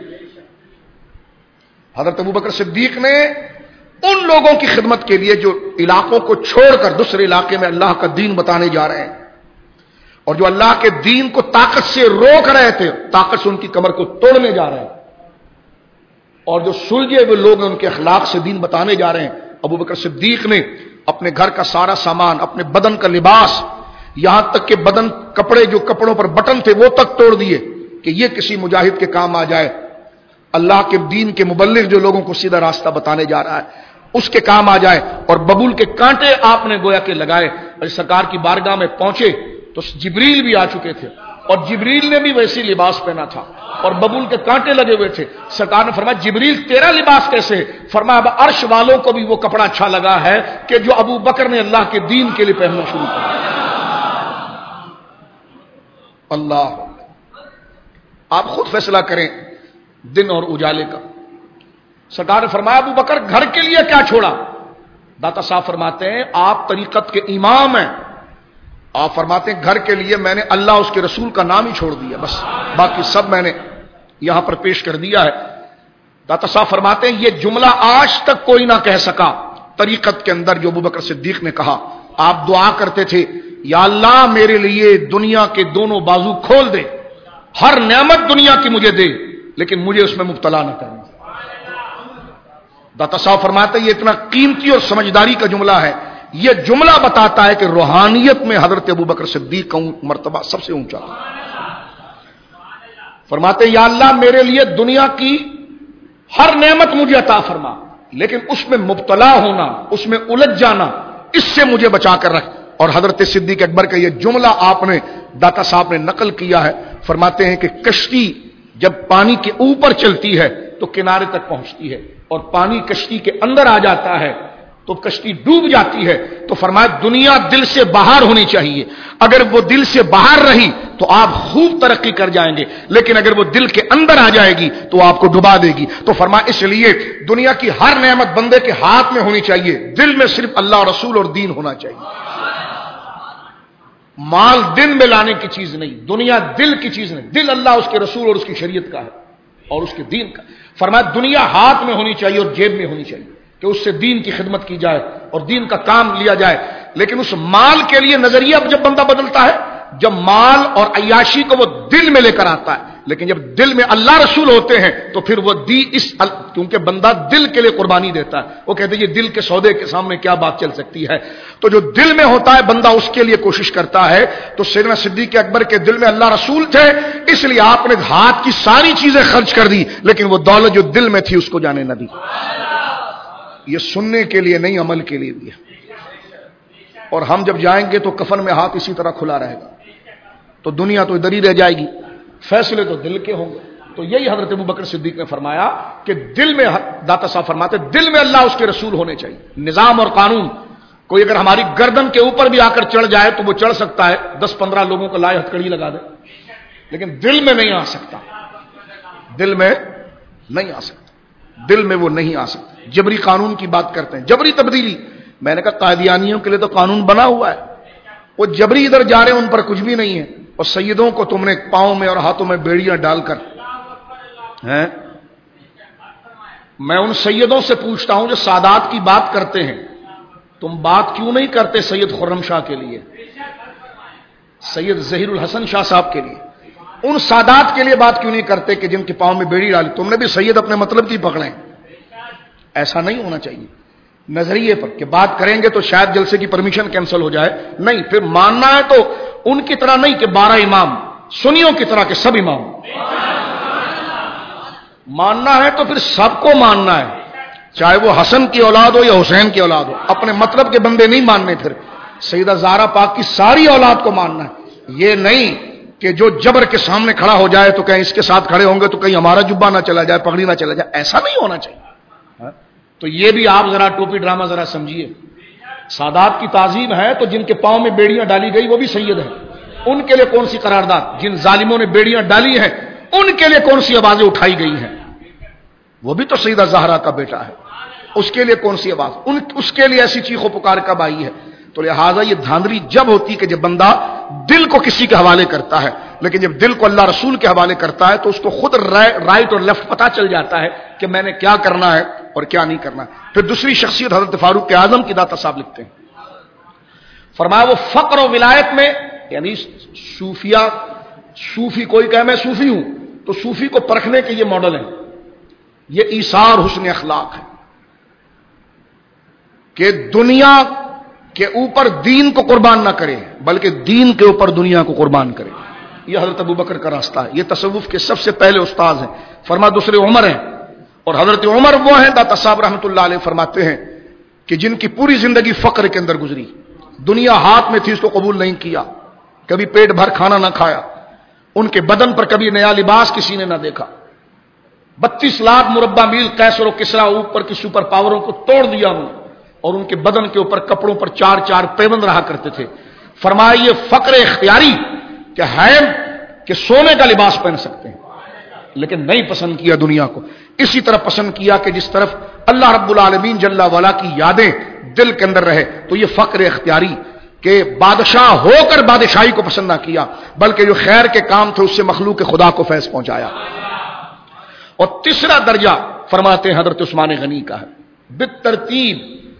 حضرت ابوبکر صدیق نے ان لوگوں کی خدمت کے لیے جو علاقوں کو چھوڑ کر دوسرے علاقے میں اللہ کا دین بتانے جا رہے ہیں اور جو اللہ کے دین کو طاقت سے روک رہے تھے، طاقت سے ان کی کمر کو توڑنے جا رہے ہیں، اور جو سلجھے ہوئے لوگ ان کے اخلاق سے دین بتانے جا رہے ہیں، ابوبکر صدیق نے اپنے گھر کا سارا سامان، اپنے بدن کا لباس، یہاں تک کہ بدن کپڑے جو کپڑوں پر بٹن تھے وہ تک توڑ دیے کہ یہ کسی مجاہد کے کام آ جائے. اللہ کے دین کے مبلغ جو لوگوں کو سیدھا راستہ بتانے جا رہا ہے اس کے کام آ جائے. اور ببول کے کانٹے آپ نے گویا کہ لگائے. اور سرکار کی بارگاہ میں پہنچے تو جبریل بھی آ چکے تھے اور جبریل نے بھی ویسی لباس پہنا تھا اور ببول کے کانٹے لگے ہوئے تھے. سرکار نے فرمایا جبریل تیرا لباس کیسے؟ فرمایا اب عرش والوں کو بھی وہ کپڑا اچھا لگا ہے کہ جو ابو بکر نے اللہ کے دین کے لیے پہننا شروع کیا. اللہ، آپ خود فیصلہ کریں دن اور اجالے کا. سرکار نے فرمایا ابو بکر گھر کے لیے کیا چھوڑا؟ داتا صاحب فرماتے ہیں آپ طریقت کے امام ہیں. آپ فرماتے ہیں گھر کے لیے میں نے اللہ اس کے رسول کا نام ہی چھوڑ دیا، بس باقی سب میں نے یہاں پر پیش کر دیا ہے. داتا صاحب فرماتے ہیں یہ جملہ آج تک کوئی نہ کہہ سکا طریقت کے اندر جو ابو بکر صدیق نے کہا. آپ دعا کرتے تھے یا اللہ میرے لیے دنیا کے دونوں بازو کھول دے، ہر نعمت دنیا کی مجھے دے، لیکن مجھے اس میں مبتلا نہ کرنا۔ داتا صاحب فرماتے ہیں یہ اتنا قیمتی اور سمجھداری کا جملہ ہے، یہ جملہ بتاتا ہے کہ روحانیت میں حضرت ابوبکر صدیق کا مرتبہ سب سے اونچا تھا۔ فرماتے ہیں یا اللہ میرے لیے دنیا کی ہر نعمت مجھے عطا فرما، لیکن اس میں مبتلا ہونا، اس میں الجھ جانا، اس سے مجھے بچا کر رکھ۔ اور حضرت صدیق اکبر کا یہ جملہ آپ نے داتا صاحب نے نقل کیا ہے، فرماتے ہیں کہ کشتی جب پانی کے اوپر چلتی ہے تو کنارے تک پہنچتی ہے، اور پانی کشتی کے اندر آ جاتا ہے تو کشتی ڈوب جاتی ہے۔ تو فرمایا دنیا دل سے باہر ہونی چاہیے، اگر وہ دل سے باہر رہی تو آپ خوب ترقی کر جائیں گے، لیکن اگر وہ دل کے اندر آ جائے گی تو آپ کو ڈبا دے گی۔ تو فرمایا اس لیے دنیا کی ہر نعمت بندے کے ہاتھ میں ہونی چاہیے، دل میں صرف اللہ رسول اور دین ہونا چاہیے۔ مال دن میں لانے کی چیز نہیں، دنیا دل کی چیز نہیں، دل اللہ اس کے رسول اور اس کی شریعت کا ہے اور اس کے دین کا۔ فرمایا دنیا ہاتھ میں ہونی چاہیے اور جیب میں ہونی چاہیے کہ اس سے دین کی خدمت کی جائے اور دین کا کام لیا جائے، لیکن اس مال کے لیے نظریہ جب بندہ بدلتا ہے، جب مال اور عیاشی کو وہ دل میں لے کر آتا ہے، لیکن جب دل میں اللہ رسول ہوتے ہیں تو پھر وہ کیونکہ بندہ دل کے لیے قربانی دیتا ہے، وہ کہتے ہیں یہ دل کے سودے کے سامنے کیا بات چل سکتی ہے، تو جو دل میں ہوتا ہے بندہ اس کے لیے کوشش کرتا ہے۔ تو سیدنا صدیق اکبر کے دل میں اللہ رسول تھے، اس لیے آپ نے ہاتھ کی ساری چیزیں خرچ کر دی، لیکن وہ دولت جو دل میں تھی اس کو جانے نہ دی۔ یہ سننے کے لیے نہیں، عمل کے لیے بھی ہے۔ اور ہم جب جائیں گے تو کفن میں ہاتھ اسی طرح کھلا رہے گا، تو دنیا تو ادھر ہی رہ جائے گی، فیصلے تو دل کے ہوں گے۔ تو یہی حضرت ابوبکر صدیق نے فرمایا کہ دل میں، داتا صاحب فرماتے دل میں اللہ اس کے رسول ہونے چاہیے۔ نظام اور قانون، کوئی اگر ہماری گردن کے اوپر بھی آ کر چڑھ جائے تو وہ چڑھ سکتا ہے، 10-15 لوگوں کو لائے ہتھکڑی لگا دے، لیکن دل میں نہیں آ سکتا، دل میں نہیں آ سکتا، دل میں وہ نہیں آ سکتا۔ جبری قانون کی بات کرتے ہیں، جبری تبدیلی، میں نے کہا قادیانیوں کے لیے تو قانون بنا ہوا ہے، وہ جبری ادھر جا رہے ہیں، ان پر کچھ بھی نہیں ہے۔ اور سیدوں کو تم نے پاؤں میں اور ہاتھوں میں بیڑیاں ڈال کر ہیں، میں ان سیدوں سے پوچھتا ہوں جو سادات کی بات کرتے ہیں، تم بات کیوں نہیں کرتے سید خرم شاہ کے لیے، سید ظہیر الحسن شاہ صاحب کے لیے، ان سادات کے لیے بات کیوں نہیں کرتے کہ جن کے پاؤں میں بیڑی ڈالی؟ تم نے بھی سید اپنے مطلب کی پکڑیں، ایسا نہیں ہونا چاہیے۔ نظریے پر کہ بات کریں گے تو شاید جلسے کی پرمیشن کینسل ہو جائے، نہیں، پھر ماننا ہے تو ان کی طرح نہیں کہ 12 امام، سنیوں کی طرح کہ سب امام، ماننا ہے تو پھر سب کو ماننا ہے، چاہے وہ حسن کی اولاد ہو یا حسین کی اولاد ہو، اپنے مطلب کے بندے نہیں ماننے۔ پھر سیدہ زہرا پاک کی ساری اولاد کو ماننا ہے، یہ نہیں کہ جو جبر کے سامنے کھڑا ہو جائے تو کہیں اس کے ساتھ کھڑے ہوں گے تو کہیں ہمارا جبہ نہ چلا جائے، پگڑی نہ چلا جائے، ایسا نہیں ہونا چاہیے۔ تو یہ بھی آپ ذرا ٹوپی ڈرامہ ذرا سمجھیے، سادات کی تعظیم ہے تو جن کے پاؤں میں بیڑیاں ڈالی گئی وہ بھی سید ہیں، ان کے لیے کون سی قرارداد؟ جن ظالموں نے بیڑیاں ڈالی ہیں ان کے لیے کون سی آوازیں اٹھائی گئی ہیں؟ وہ بھی تو سیدہ زہرا کا بیٹا ہے، اس کے لیے کون سی آواز؟ اس کے لیے ایسی چیخ و پکار کب آئی ہے؟ تو لہٰذا یہ دھاندلی جب ہوتی کہ جب بندہ دل کو کسی کے حوالے کرتا ہے، لیکن جب دل کو اللہ رسول کے حوالے کرتا ہے تو اس کو خود رائٹ اور لیفٹ پتہ چل جاتا ہے کہ میں نے کیا کرنا ہے اور کیا نہیں کرنا۔ پھر دوسری شخصیت حضرت فاروق اعظم کی داتا صاحب لکھتے ہیں، فرمایا وہ فقر و ولایت میں، یعنی صوفی کوئی کہے میں صوفی ہوں تو صوفی کو پرکھنے کے یہ ماڈل ہیں، یہ ایثار حسن اخلاق ہے کہ دنیا کے اوپر دین کو قربان نہ کرے بلکہ دین کے اوپر دنیا کو قربان کرے۔ یہ حضرت ابوبکر کا راستہ ہے، یہ تصوف کے سب سے پہلے استاد ہیں۔ فرمایا دوسرے عمر ہیں، اور حضرت عمر وہ ہیں داتا صاحب رحمۃ اللہ علیہ فرماتے ہیں کہ جن کی پوری زندگی فقر کے اندر گزری، دنیا ہاتھ میں تھی اس کو قبول نہیں کیا، کبھی پیٹ بھر کھانا نہ کھایا، ان کے بدن پر کبھی نیا لباس کسی نے نہ دیکھا، 32 لاکھ مربع میل قیصر و کسریٰ اوپر کی سپر پاوروں کو توڑ دیا انہوں نے، اور ان کے بدن کے اوپر کپڑوں پر 4 پیبند رہا کرتے تھے۔ فرمایا یہ فقر اختیاری کہ ہے کہ سونے کا لباس پہن سکتے ہیں، لیکن نہیں پسند کیا دنیا کو، اسی طرح پسند کیا کہ جس طرف اللہ رب العالمین جل وعلا کی یادیں دل کے اندر رہے۔ تو یہ فقر اختیاری کہ بادشاہ ہو کر بادشاہی کو پسند نہ کیا بلکہ جو خیر کے کام تھے اس سے مخلوق خدا کو فیض پہنچایا۔ اور تیسرا درجہ فرماتے ہیں حضرت عثمان غنی کا ہے، بالترتیب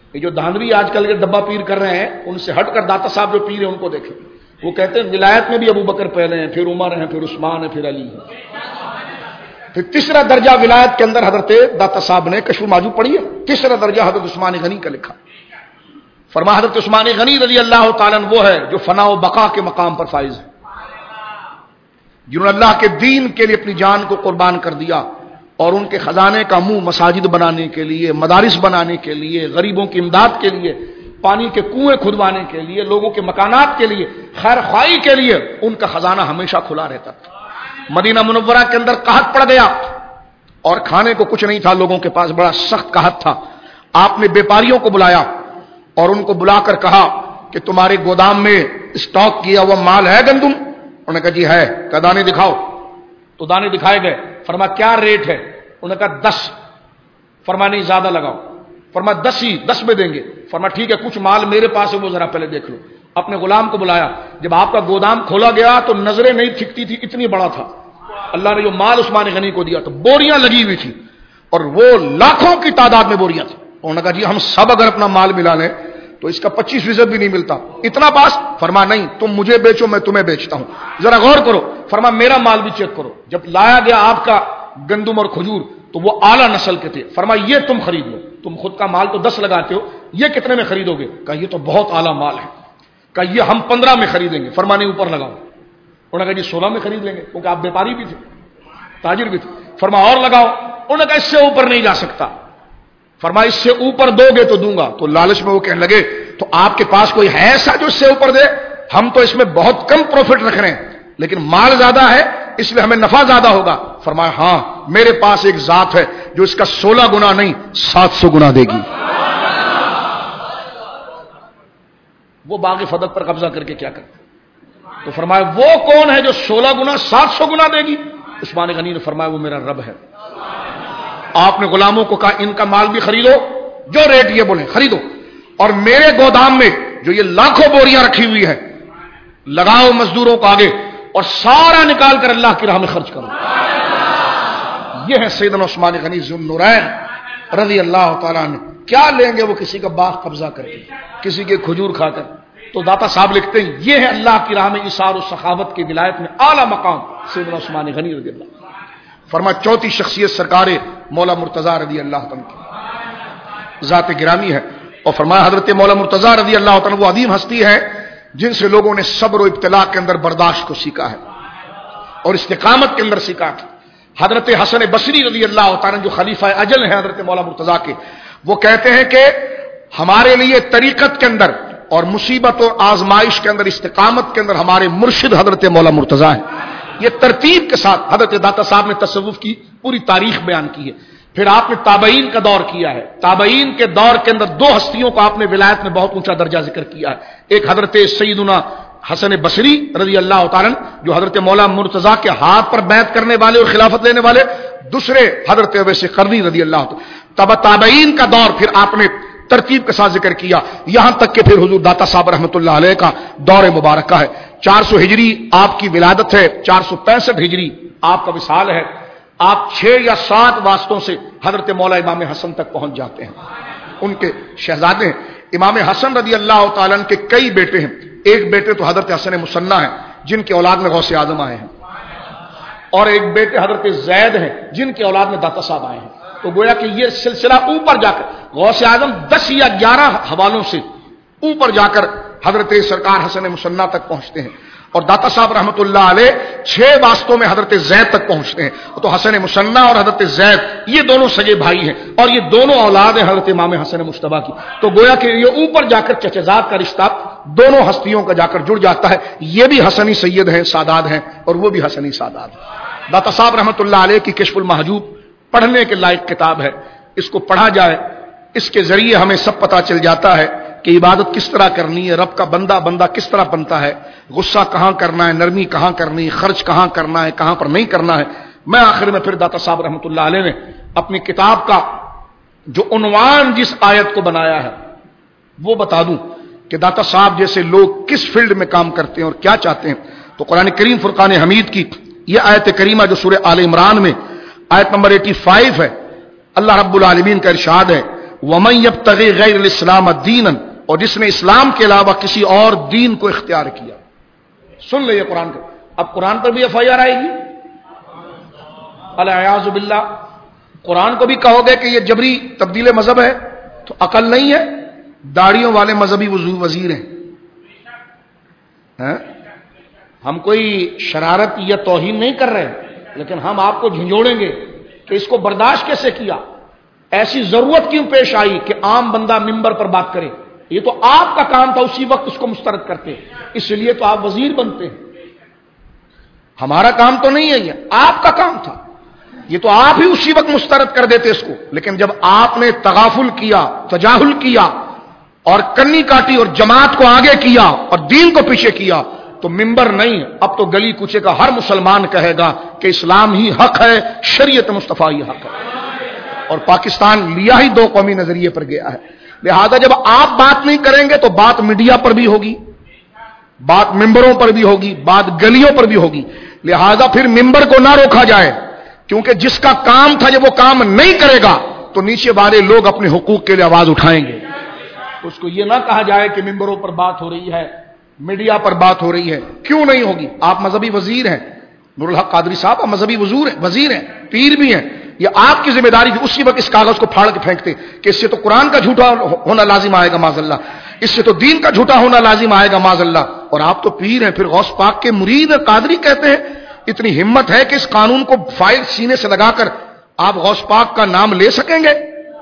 یہ جو دھاندلی آج کل کے ڈبہ پیر کر رہے ہیں ان سے ہٹ کر داتا صاحب جو پیر ہیں ان کو دیکھیں. وہ کہتے ہیں ولایت میں بھی ابو بکر پہلے ہیں، پھر عمر ہیں، پھر عثمان ہے، پھر علی ہے. پھر تیسرا درجہ ولایت کے اندر حضرت داتا صاحب نے کشف المحجوب پڑھی ہے، تیسرا درجہ حضرت عثمان غنی کا لکھا. فرما حضرت عثمان غنی رضی اللہ تعالیٰ عنہ وہ ہے جو فنا و بقا کے مقام پر فائز ہے، جنہوں نے اللہ کے دین کے لیے اپنی جان کو قربان کر دیا، اور ان کے خزانے کا منہ مساجد بنانے کے لیے، مدارس بنانے کے لیے، غریبوں کی امداد کے لیے، پانی کے کنویں کھدوانے کے لیے، لوگوں کے مکانات کے لیے، خیر خواہی کے لیے ان کا خزانہ ہمیشہ کھلا رہتا تھا. مدینہ منورہ کے اندر قحط پڑ گیا اور کھانے کو کچھ نہیں تھا، لوگوں کے پاس بڑا سخت قحط تھا. آپ نے بیپاریوں کو بلایا اور ان کو بلا کر کہا کہ تمہارے گودام میں اسٹاک کیا ہوا مال ہے گندم؟ انہوں نے کہا جی ہے. کہا دانے دکھاؤ. تو دانے دکھائے گئے. فرما کیا ریٹ ہے؟ انہوں نے کہا 10. فرما نہیں زیادہ لگاؤ. فرما 10 میں دیں گے. فرما ٹھیک ہے کچھ مال میرے پاس ہے وہ ذرا پہلے دیکھ لو. اپنے غلام کو بلایا. جب آپ کا گودام کھولا گیا تو نظریں نہیں ٹھکتی تھی، اتنی بڑا تھا. اللہ نے جو مال عثمان غنی کو دیا تو بوریاں لگی ہوئی تھی اور وہ لاکھوں کی تعداد میں بوریاں تھیں. انہوں نے کہا جی ہم سب اگر اپنا مال ملا لیں تو اس کا 25% بھی نہیں ملتا. اتنا پاس؟ فرما نہیں تم مجھے بیچو میں تمہیں بیچتا ہوں. ذرا غور کرو. فرما میرا مال بھی چیک کرو. جب لایا گیا آپ کا گندم اور کھجور تو وہ اعلیٰ نسل کے تھے. فرما یہ تم خرید لو، تم خود کا مال تو 10 لگاتے ہو، یہ کتنے میں خریدو گے؟ کہا یہ تو بہت اعلیٰ مال ہے. کہا یہ ہم 15 میں خریدیں گے. فرما نہیں اوپر لگاؤ. انہوں نے کہا جی 16 میں خرید لیں گے کیونکہ آپ بیپاری بھی تھے، تاجر بھی تھے. فرما اور لگاؤ. انہوں نے کہا اس سے اوپر نہیں جا سکتا. فرما اس سے اوپر دو گے تو دوں گا. تو لالچ میں وہ کہنے لگے تو آپ کے پاس کوئی ہے ایسا جو اس سے اوپر دے؟ ہم تو اس میں بہت کم پروفٹ رکھ رہے ہیں لیکن مال زیادہ ہے اس لیے ہمیں نفع زیادہ ہوگا. فرمایا ہاں میرے پاس ایک ذات ہے جو اس کا 16 گنا نہیں 700 گنا دے گی. وہ باغ فدق پر قبضہ کر کے کیا کرتے؟ تو فرمایا وہ کون ہے جو 16 گنا 700 گنا دے گی؟ عثمان غنی نے فرمایا وہ میرا رب ہے. آپ نے غلاموں کو کہا ان کا مال بھی خریدو، جو ریٹ یہ بولیں خریدو، اور میرے گودام میں جو یہ لاکھوں بوریاں رکھی ہوئی ہے لگاؤ مزدوروں کو آگے اور سارا نکال کر اللہ کی راہ میں خرچ کرو. یہ ہے سیدنا عثمان غنی ذو النورین رضی اللہ تعالیٰ عنہ. کیا لیں گے وہ کسی کا باغ قبضہ کر کے، کسی کے کھجور کھا کر؟ تو داتا صاحب لکھتے ہیں یہ ہے اللہ کی راہ میں ایثار و سخاوت کی ولایت میں اعلیٰ مقام سیدنا عثمان غنی رضی اللہ. فرما چوتھی شخصیت سرکار مولا مرتضیٰ رضی اللہ عنہ کی ذات گرامی ہے. اور فرمایا حضرت مولا مرتضیٰ رضی اللہ عنہ وہ عظیم ہستی ہے جن سے لوگوں نے صبر و ابتلاء کے اندر برداشت کو سیکھا ہے اور استقامت کے اندر سیکھا. حضرت حسن بصری رضی اللہ تعالیٰ جو خلیفہ اجل ہیں حضرت مولا مرتضیٰ کے، وہ کہتے ہیں کہ ہمارے لیے طریقت کے اندر اور مصیبت اور آزمائش کے اندر استقامت کے اندر ہمارے مرشد حضرت مولا مرتضیٰ ہیں. یہ ترتیب کے ساتھ حضرت داتا صاحب نے تصوف کی پوری تاریخ بیان کی ہے. پھر آپ نے تابعین کا دور کیا ہے. تابعین کے دور کے اندر 2 ہستیوں کو آپ نے ولایت میں بہت اونچا درجہ ذکر کیا ہے. ایک حضرت سیدنا حسن بصری رضی اللہ تعالیٰ جو حضرت مولا مرتضیٰ کے ہاتھ پر بیعت کرنے والے اور خلافت لینے والے، دوسرے حضرت اویس قرنی رضی اللہ تعالیٰ. تابعین کا دور پھر آپ نے ترتیب کے ساتھ ذکر کیا، یہاں تک کہ پھر حضور داتا صاحب رحمۃ اللہ علیہ کا دور مبارکہ ہے. 400 ہجری آپ کی ولادت ہے، 465 ہجری آپ کا وصال ہے. آپ 6 یا 7 واسطوں سے حضرت مولا امام حسن تک پہنچ جاتے ہیں. ان کے شہزادے ہیں امام حسن رضی اللہ تعالیٰ عنہ کے کئی بیٹے ہیں. ایک بیٹے تو حضرت حسن مصنع ہیں جن کے اولاد میں غوث اعظم آئے ہیں، اور ایک بیٹے حضرت زید ہیں جن کے اولاد میں داتا صاحب آئے ہیں. تو گویا کہ یہ سلسلہ اوپر جا کر غوث اعظم 10 یا 11 حوالوں سے اوپر جا کر حضرت سرکار حسن مصنع تک پہنچتے ہیں، اور داتا صاحب رحمۃ اللہ علیہ 6 واسطوں میں حضرت زید تک پہنچتے ہیں. تو حسن مصنع اور حضرت زید یہ دونوں سگے بھائی ہیں اور یہ دونوں اولاد ہیں حضرت امام حسن مجتبیٰ کی. تو گویا کہ یہ اوپر جا کر چچزاد کا رشتہ دونوں ہستیوں کا جا کر جڑ جاتا ہے. یہ بھی حسنی سید ہیں، سادات ہیں، اور وہ بھی حسنی سادات ہیں. داتا صاحب رحمۃ اللہ علیہ کی کشف المحجوب پڑھنے کے لائق کتاب ہے. اس کو پڑھا جائے اس کے ذریعے ہمیں سب پتہ چل جاتا ہے کہ عبادت کس طرح کرنی ہے، رب کا بندہ کس طرح بنتا ہے، غصہ کہاں کرنا ہے، نرمی کہاں کرنی ہے، خرچ کہاں کرنا ہے، کہاں پر نہیں کرنا ہے. میں آخر میں پھر داتا صاحب رحمۃ اللہ علیہ نے اپنی کتاب کا جو عنوان جس آیت کو بنایا ہے وہ بتا دوں کہ داتا صاحب جیسے لوگ کس فیلڈ میں کام کرتے ہیں اور کیا چاہتے ہیں. تو قرآن کریم فرقان حمید کی یہ آیت کریمہ جو سورہ آل عمران میں آیت نمبر 85 ہے، اللہ رب العالمین کا ارشاد ہے ومن یبتغی غیر الاسلام دینا، اور جس نے اسلام کے علاوہ کسی اور دین کو اختیار کیا. سن لے یہ قرآن کا. اب قرآن پر بھی ایف آئی آر آئے گی الیاذ باللہ. قرآن کو بھی کہو گے کہ یہ جبری تبدیل مذہب ہے تو عقل نہیں ہے. داڑھیوں والے مذہبی وزیر ہیں. ہم کوئی شرارت یا توہین نہیں کر رہے، لیکن ہم آپ کو جھنجھوڑیں گے کہ اس کو برداشت کیسے کیا، ایسی ضرورت کیوں پیش آئی کہ عام بندہ ممبر پر بات کرے. یہ تو آپ کا کام تھا، اسی وقت اس کو مسترد کرتے، اس لیے تو آپ وزیر بنتے ہیں. ہمارا کام تو نہیں ہے، یہ آپ کا کام تھا. یہ تو آپ ہی اسی وقت مسترد کر دیتے اس کو. لیکن جب آپ نے تغافل کیا، تجاہل کیا اور کنی کاٹی اور جماعت کو آگے کیا اور دین کو پیچھے کیا تو ممبر نہیں، اب تو گلی کوچے کا ہر مسلمان کہے گا کہ اسلام ہی حق ہے، شریعت مصطفیٰ ہی حق ہے. اور پاکستان لیا ہی دو قومی نظریے پر گیا ہے. لہذا جب آپ بات نہیں کریں گے تو بات میڈیا پر بھی ہوگی، بات ممبروں پر بھی ہوگی، بات گلیوں پر بھی ہوگی. لہذا پھر ممبر کو نہ روکا جائے، کیونکہ جس کا کام تھا جب وہ کام نہیں کرے گا تو نیچے والے لوگ اپنے حقوق کے لیے آواز اٹھائیں گے. اس کو یہ نہ کہا جائے کہ ممبروں پر بات ہو رہی ہے، میڈیا پر بات ہو رہی ہے. کیوں نہیں ہوگی؟ آپ مذہبی وزیر ہیں، نور الحق قادری صاحب، آپ مذہبی وزیر ہیں، پیر بھی ہیں. یہ آپ کی ذمہ داری تھی اسی وقت اس کاغذ کو پھاڑ کے پھینکتے کہ اس سے تو قرآن کا جھوٹا ہونا لازم آئے گا معاذ اللہ، اس سے تو دین کا جھوٹا ہونا لازم آئے گا معاذ اللہ. اور آپ تو پیر ہیں، پھر غوث پاک کے مرید قادری کہتے ہیں. اتنی ہمت ہے کہ اس قانون کو فائل سینے سے لگا کر آپ غوث پاک کا نام لے سکیں گے؟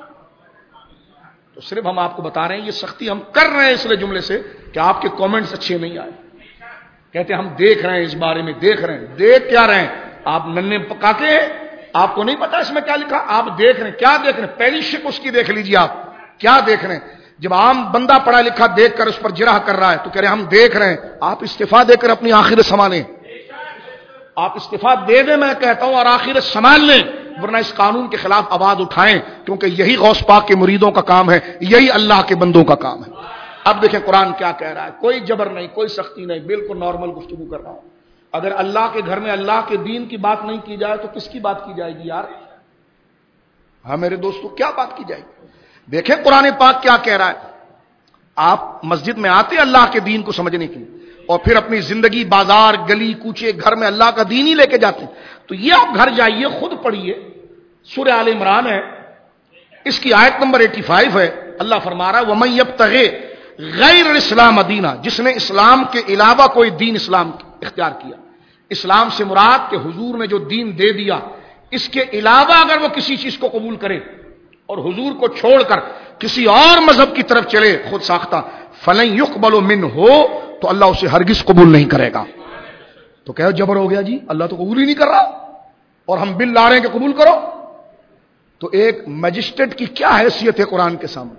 تو صرف ہم آپ کو بتا رہے ہیں یہ سختی ہم کر رہے ہیں اس لیے جملے سے کہ آپ کے کامنٹس اچھے نہیں آئے. کہتے ہیں ہم دیکھ رہے ہیں، اس بارے میں دیکھ رہے ہیں. دیکھ کیا رہے ہیں؟ آپ ننے پکا کے ہیں، آپ کو نہیں پتا اس میں کیا لکھا. آپ دیکھ رہے ہیں. کیا دیکھ رہے ہیں؟ پہلی شک اس کی دیکھ لیجیے. آپ کیا دیکھ رہے ہیں؟ جب عام بندہ پڑھا لکھا دیکھ کر اس پر جرح کر رہا ہے تو کہہ رہے ہیں ہم دیکھ رہے ہیں. آپ استعفیٰ دے کر اپنی آخرت سنبھالیں. آپ استعفیٰ دے دیں میں کہتا ہوں، اور آخرت سنبھال لیں، ورنہ اس قانون کے خلاف آواز اٹھائیں، کیونکہ یہی غوث پاک کے مریدوں کا کام ہے، یہی اللہ کے بندوں کا کام ہے. اب دیکھیں قرآن کیا کہہ رہا ہے. کوئی جبر نہیں، کوئی سختی نہیں، بالکل نارمل گفتگو کر رہا ہوں. اگر اللہ کے گھر میں اللہ کے دین کی بات نہیں کی جائے تو کس کی بات کی جائے گی یار؟ ہاں میرے دوستو، کیا بات کی جائے گی؟ دیکھیں قرآن پاک کیا کہہ رہا ہے. آپ مسجد میں آتے اللہ کے دین کو سمجھنے کے لیے اور پھر اپنی زندگی بازار گلی کوچے گھر میں اللہ کا دین ہی لے کے جاتے ہیں. تو یہ آپ گھر جائیے، خود پڑھیے. سورہ آل عمران ہے، اس کی آیت نمبر 85 ہے. اللہ فرما رہا ہے وَمَن یبتغِ غیر الاسلام دینا، جس نے اسلام کے علاوہ کوئی دین اسلام اختیار کیا. اسلام سے مراد کہ حضور نے جو دین دے دیا اس کے علاوہ اگر وہ کسی چیز کو قبول کرے اور حضور کو چھوڑ کر کسی اور مذہب کی طرف چلے خود ساختہ، فَلَن يُقْبَلُ مِنْهُ، تو اللہ اسے ہرگز قبول نہیں کرے گا. تو کہو جبر ہو گیا جی، اللہ تو قبول ہی نہیں کر رہا اور ہم بل لا رہے ہیں کہ قبول کرو. تو ایک مجسٹریٹ کی کیا حیثیت ہے قرآن کے سامنے؟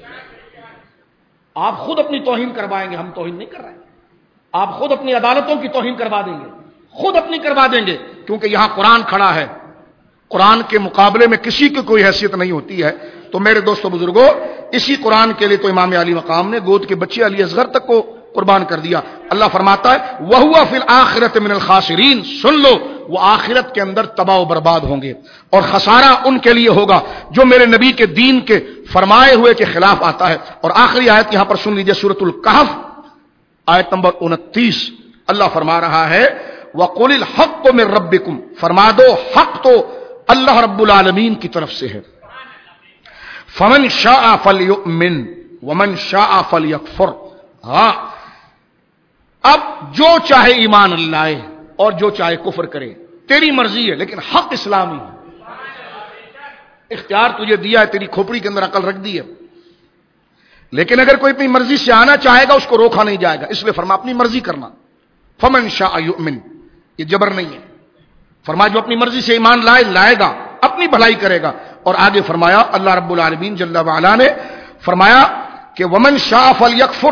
آپ خود اپنی توہین کروائیں گے، ہم توہین نہیں کر رہے ہیں. آپ خود اپنی عدالتوں کی توہین کروا دیں گے، خود اپنی کروا دیں گے، کیونکہ یہاں قرآن کھڑا ہے. قرآن کے مقابلے میں کسی کی کوئی حیثیت نہیں ہوتی ہے. تو میرے دوستو بزرگوں، اسی قرآن کے لیے تو امام علی مقام نے گود کے بچے علی اصغر تک کو قربان کر دیا. اللہ فرماتا ہے وَهُوَ فِي الْآخِرَةِ مِنَ الْخَاسِرِينَ، سن لو وہ آخرت کے اندر تباہ و برباد ہوں گے اور خسارہ ان کے لیے ہوگا جو میرے نبی کے دین کے فرمائے ہوئے کے خلاف آتا ہے. اور آخری آیت یہاں پر سن لیجیے، سورۃ الکہف آیت نمبر 29. اللہ فرما رہا ہے وَقُلِ الْحَقُّ مِن رَبِّكُمْ، فرما دو حق تو اللہ رب العالمین کی طرف سے ہے. فَمَن شَاءَ فَلْيُؤْمِن وَمَن شَاءَ فَلْيَكْفُرْ. ہاں اب جو چاہے ایمان لائے اور جو چاہے کفر کرے، تیری مرضی ہے، لیکن حق اسلامی ہے. اختیار تجھے دیا ہے، تیری کھوپڑی کے اندر عقل رکھ دی ہے، لیکن اگر کوئی اپنی مرضی سے آنا چاہے گا اس کو روکا نہیں جائے گا. اس لیے فرما اپنی مرضی کرنا. فمن شاء یؤمن، یہ جبر نہیں ہے. فرما جو اپنی مرضی سے ایمان لائے گا، اپنی بھلائی کرے گا. اور آگے فرمایا اللہ رب العالمین جل وعلا نے فرمایا کہ ومن شاء فلیکفر،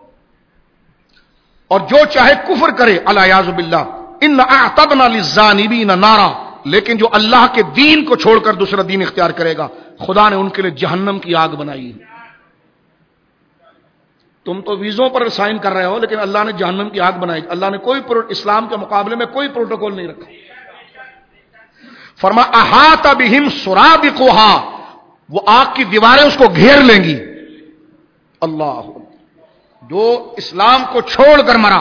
اور جو چاہے کفر کرے الیاذ باللہ. ان اعتدنا للظالمین نارا، لیکن جو اللہ کے دین کو چھوڑ کر دوسرا دین اختیار کرے گا خدا نے ان کے لیے جہنم کی آگ بنائی ہے. تم تو ویزوں پر سائن کر رہے ہو لیکن اللہ نے جہنم کی آگ بنائی. اللہ نے کوئی اسلام کے مقابلے میں کوئی پروٹوکول نہیں رکھا. فرما احاط بہم سرادقها، وہ آگ کی دیواریں اس کو گھیر لیں گی. اللہ جو اسلام کو چھوڑ کر مرا.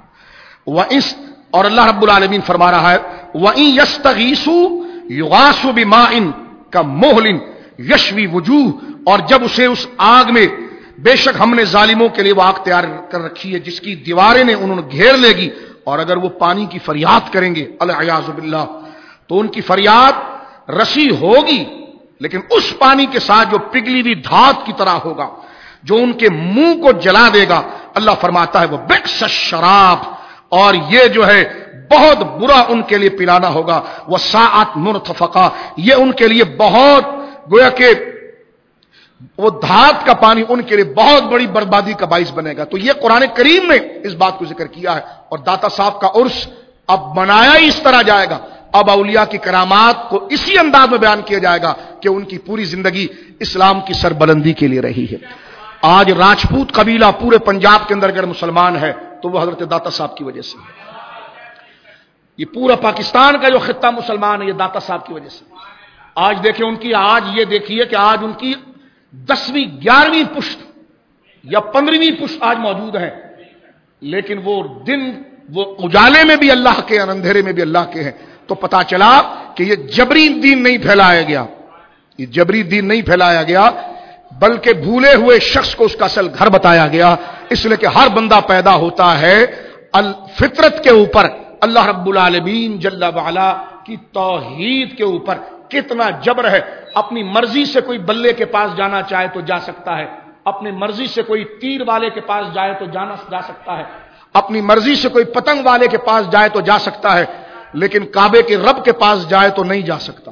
اور اللہ رب العالمین فرما رہا ہے وَإِن يَسْتَغِيثُوا يُغَاثُوا بِمَاءٍ كَمُهْلٍ يَشْوِي وُجُوهَ. اور جب اسے اس آگ میں، بے شک ہم نے ظالموں کے لیے وہ آگ تیار کر رکھی ہے جس کی دیواریں نے انہوں نے گھیر لے گی، اور اگر وہ پانی کی فریاد کریں گے العیاذ باللہ تو ان کی فریاد رسی ہوگی، لیکن اس پانی کے ساتھ جو پگھلی ہوئی دھات کی طرح ہوگا، جو ان کے منہ کو جلا دے گا. اللہ فرماتا ہے وہ بئس الشراب، اور یہ جو ہے بہت برا ان کے لیے پلانا ہوگا. وساعت مرتفقہ، یہ ان کے لیے بہت، گویا کہ وہ دھات کا پانی ان کے لیے بہت بڑی بربادی کا باعث بنے گا. تو یہ قرآن کریم نے اس بات کو ذکر کیا ہے. اور داتا صاحب کا عرس اب منایا ہی اس طرح جائے گا. اب اولیاء کی کرامات کو اسی انداز میں بیان کیا جائے گا کہ ان کی پوری زندگی اسلام کی سربلندی کے لیے رہی ہے. آج راجپوت قبیلہ پورے پنجاب کے اندر اگر مسلمان ہے تو وہ حضرت داتا صاحب کی وجہ سے. یہ پورا پاکستان کا جو خطہ مسلمان ہے یہ داتا صاحب کی وجہ سے. آج دیکھیں ان کی، آج یہ دیکھیے کہ آج ان کی 10ویں 11ویں پشت یا 15ویں پشت آج موجود ہے، لیکن وہ دن وہ اجالے میں بھی اللہ کے اور اندھیرے میں بھی اللہ کے ہیں. تو پتا چلا کہ یہ جبری دین نہیں پھیلایا گیا، یہ جبری دین نہیں پھیلایا گیا، بلکہ بھولے ہوئے شخص کو اس کا اصل گھر بتایا گیا. اس لیے کہ ہر بندہ پیدا ہوتا ہے الفطرت کے اوپر، اللہ رب العالمین جل وعلا کی توحید کے اوپر. کتنا جبر ہے، اپنی مرضی سے کوئی بلے کے پاس جانا چاہے تو جا سکتا ہے، اپنی مرضی سے کوئی تیر والے کے پاس جائے تو جا سکتا ہے، اپنی مرضی سے کوئی پتنگ والے کے پاس جائے تو جا سکتا ہے، لیکن کعبے کے رب کے پاس جائے تو نہیں جا سکتا.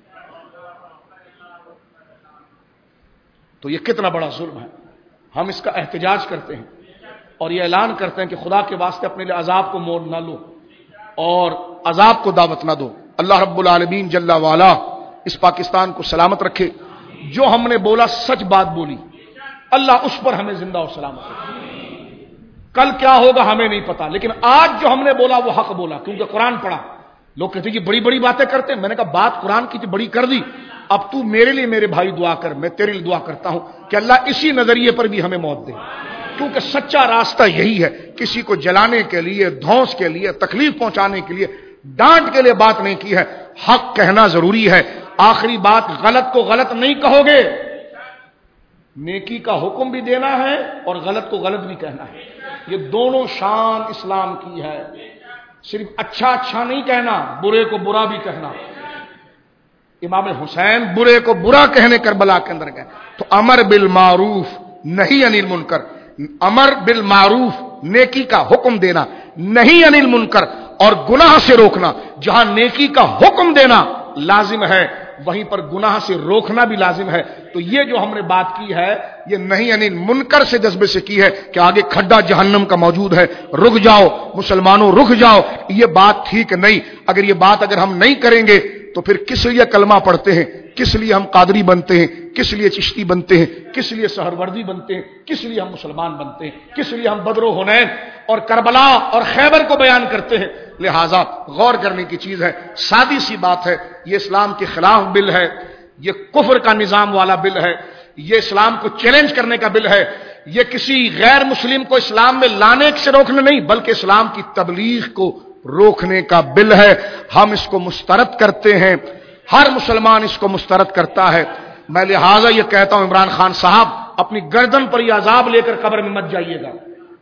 تو یہ کتنا بڑا ظلم ہے. ہم اس کا احتجاج کرتے ہیں اور یہ اعلان کرتے ہیں کہ خدا کے واسطے اپنے لیے عذاب کو موڑ نہ لو اور عذاب کو دعوت نہ دو. اللہ رب العالمین جل وعلا اس پاکستان کو سلامت رکھے. جو ہم نے بولا سچ بات بولی، اللہ اس پر ہمیں زندہ اور سلامت رکھے. کل کیا ہوگا ہمیں نہیں پتا، لیکن آج جو ہم نے بولا وہ حق بولا، کیونکہ قرآن پڑھا. لوگ کہتے ہیں کہ بڑی بڑی باتیں کرتے ہیں. میں نے کہا بات قرآن کی بڑی کر دی، اب تو میرے لیے میرے بھائی دعا کر، میں تیرے لیے دعا کرتا ہوں کہ اللہ اسی نظریے پر بھی ہمیں موت دے. کیونکہ سچا راستہ یہی ہے، کسی کو جلانے کے لیے، دھونس کے لیے، تکلیف پہنچانے کے لیے، ڈانٹ کے لیے بات نہیں کی ہے. حق کہنا ضروری ہے. آخری بات، غلط کو غلط نہیں کہو گے. نیکی کا حکم بھی دینا ہے اور غلط کو غلط بھی کہنا ہے. یہ دونوں شان اسلام کی ہے. صرف اچھا اچھا نہیں کہنا، برے کو برا بھی کہنا. امام حسین برے کو برا کہنے کربلا کے اندر گئے تو امر بالمعروف نہیں عن المنکر، امر بالمعروف نیکی کا حکم دینا، نہیں عن المنکر، اور گناہ سے روکنا. جہاں نیکی کا حکم دینا لازم ہے وہیں پر گناہ سے روکنا بھی لازم ہے. تو یہ جو ہم نے بات کی ہے یہ نہیں عن المنکر سے جذبے سے کی ہے کہ آگے کھڈا جہنم کا موجود ہے، رک جاؤ مسلمانوں رک جاؤ. یہ بات ٹھیک نہیں. اگر یہ بات اگر ہم نہیں کریں گے تو پھر کس لیے کلمہ پڑھتے ہیں، کس لیے ہم قادری بنتے ہیں، کس لیے چشتی بنتے ہیں، کس لیے سہروردی بنتے ہیں، کس لیے ہم مسلمان بنتے ہیں، کس لیے ہم بدر و حنین اور کربلا اور خیبر کو بیان کرتے ہیں. لہذا غور کرنے کی چیز ہے. سادی سی بات ہے، یہ اسلام کے خلاف بل ہے، یہ کفر کا نظام والا بل ہے، یہ اسلام کو چیلنج کرنے کا بل ہے. یہ کسی غیر مسلم کو اسلام میں لانے سے روکنا نہیں بلکہ اسلام کی تبلیغ کو روکنے کا بل ہے. ہم اس کو مسترد کرتے ہیں، ہر مسلمان اس کو مسترد کرتا ہے. میں لہٰذا یہ کہتا ہوں عمران خان صاحب اپنی گردن پر یہ عذاب لے کر قبر میں مت جائیے گا،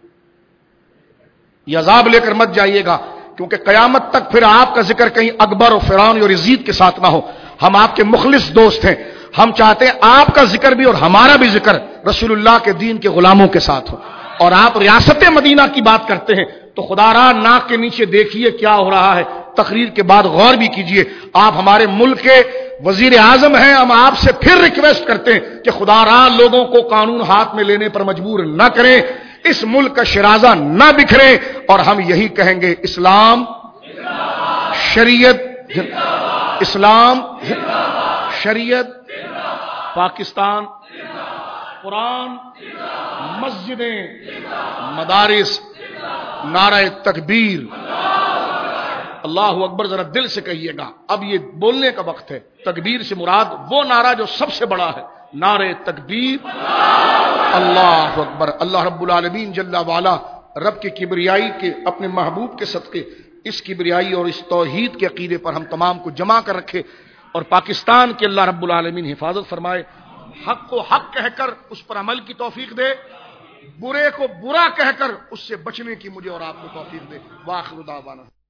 یہ عذاب لے کر مت جائیے گا، کیونکہ قیامت تک پھر آپ کا ذکر کہیں اکبر اور فرعون اور یزید کے ساتھ نہ ہو. ہم آپ کے مخلص دوست ہیں. ہم چاہتے ہیں آپ کا ذکر بھی اور ہمارا بھی ذکر رسول اللہ کے دین کے غلاموں کے ساتھ ہو. اور آپ ریاست مدینہ کی بات کرتے ہیں تو خدا را ناک کے نیچے دیکھیے کیا ہو رہا ہے. تقریر کے بعد غور بھی کیجئے. آپ ہمارے ملک کے وزیر اعظم ہیں. ہم آپ سے پھر ریکویسٹ کرتے ہیں کہ خدا را لوگوں کو قانون ہاتھ میں لینے پر مجبور نہ کریں، اس ملک کا شرازہ نہ بکھرے. اور ہم یہی کہیں گے اسلام شریعت، اسلام شریعت، پاکستان، قرآن، مسجدیں، مدارس، نعرہ تکبیر، اللہ اکبر ذرا دل سے کہیے گا. اب یہ بولنے کا وقت ہے. تکبیر سے مراد وہ نعرہ جو سب سے بڑا ہے، نعرہ تکبیر. اللہ اکبر. اللہ رب العالمین جل وعلا رب کے کبریائی کے اپنے محبوب کے صدقے اس کبریائی اور اس توحید کے عقیدے پر ہم تمام کو جمع کر رکھے، اور پاکستان کے اللہ رب العالمین حفاظت فرمائے. حق کو حق کہہ کر اس پر عمل کی توفیق دے، برے کو برا کہہ کر اس سے بچنے کی مجھے اور آپ کو توفیق دے. واخر دعوانا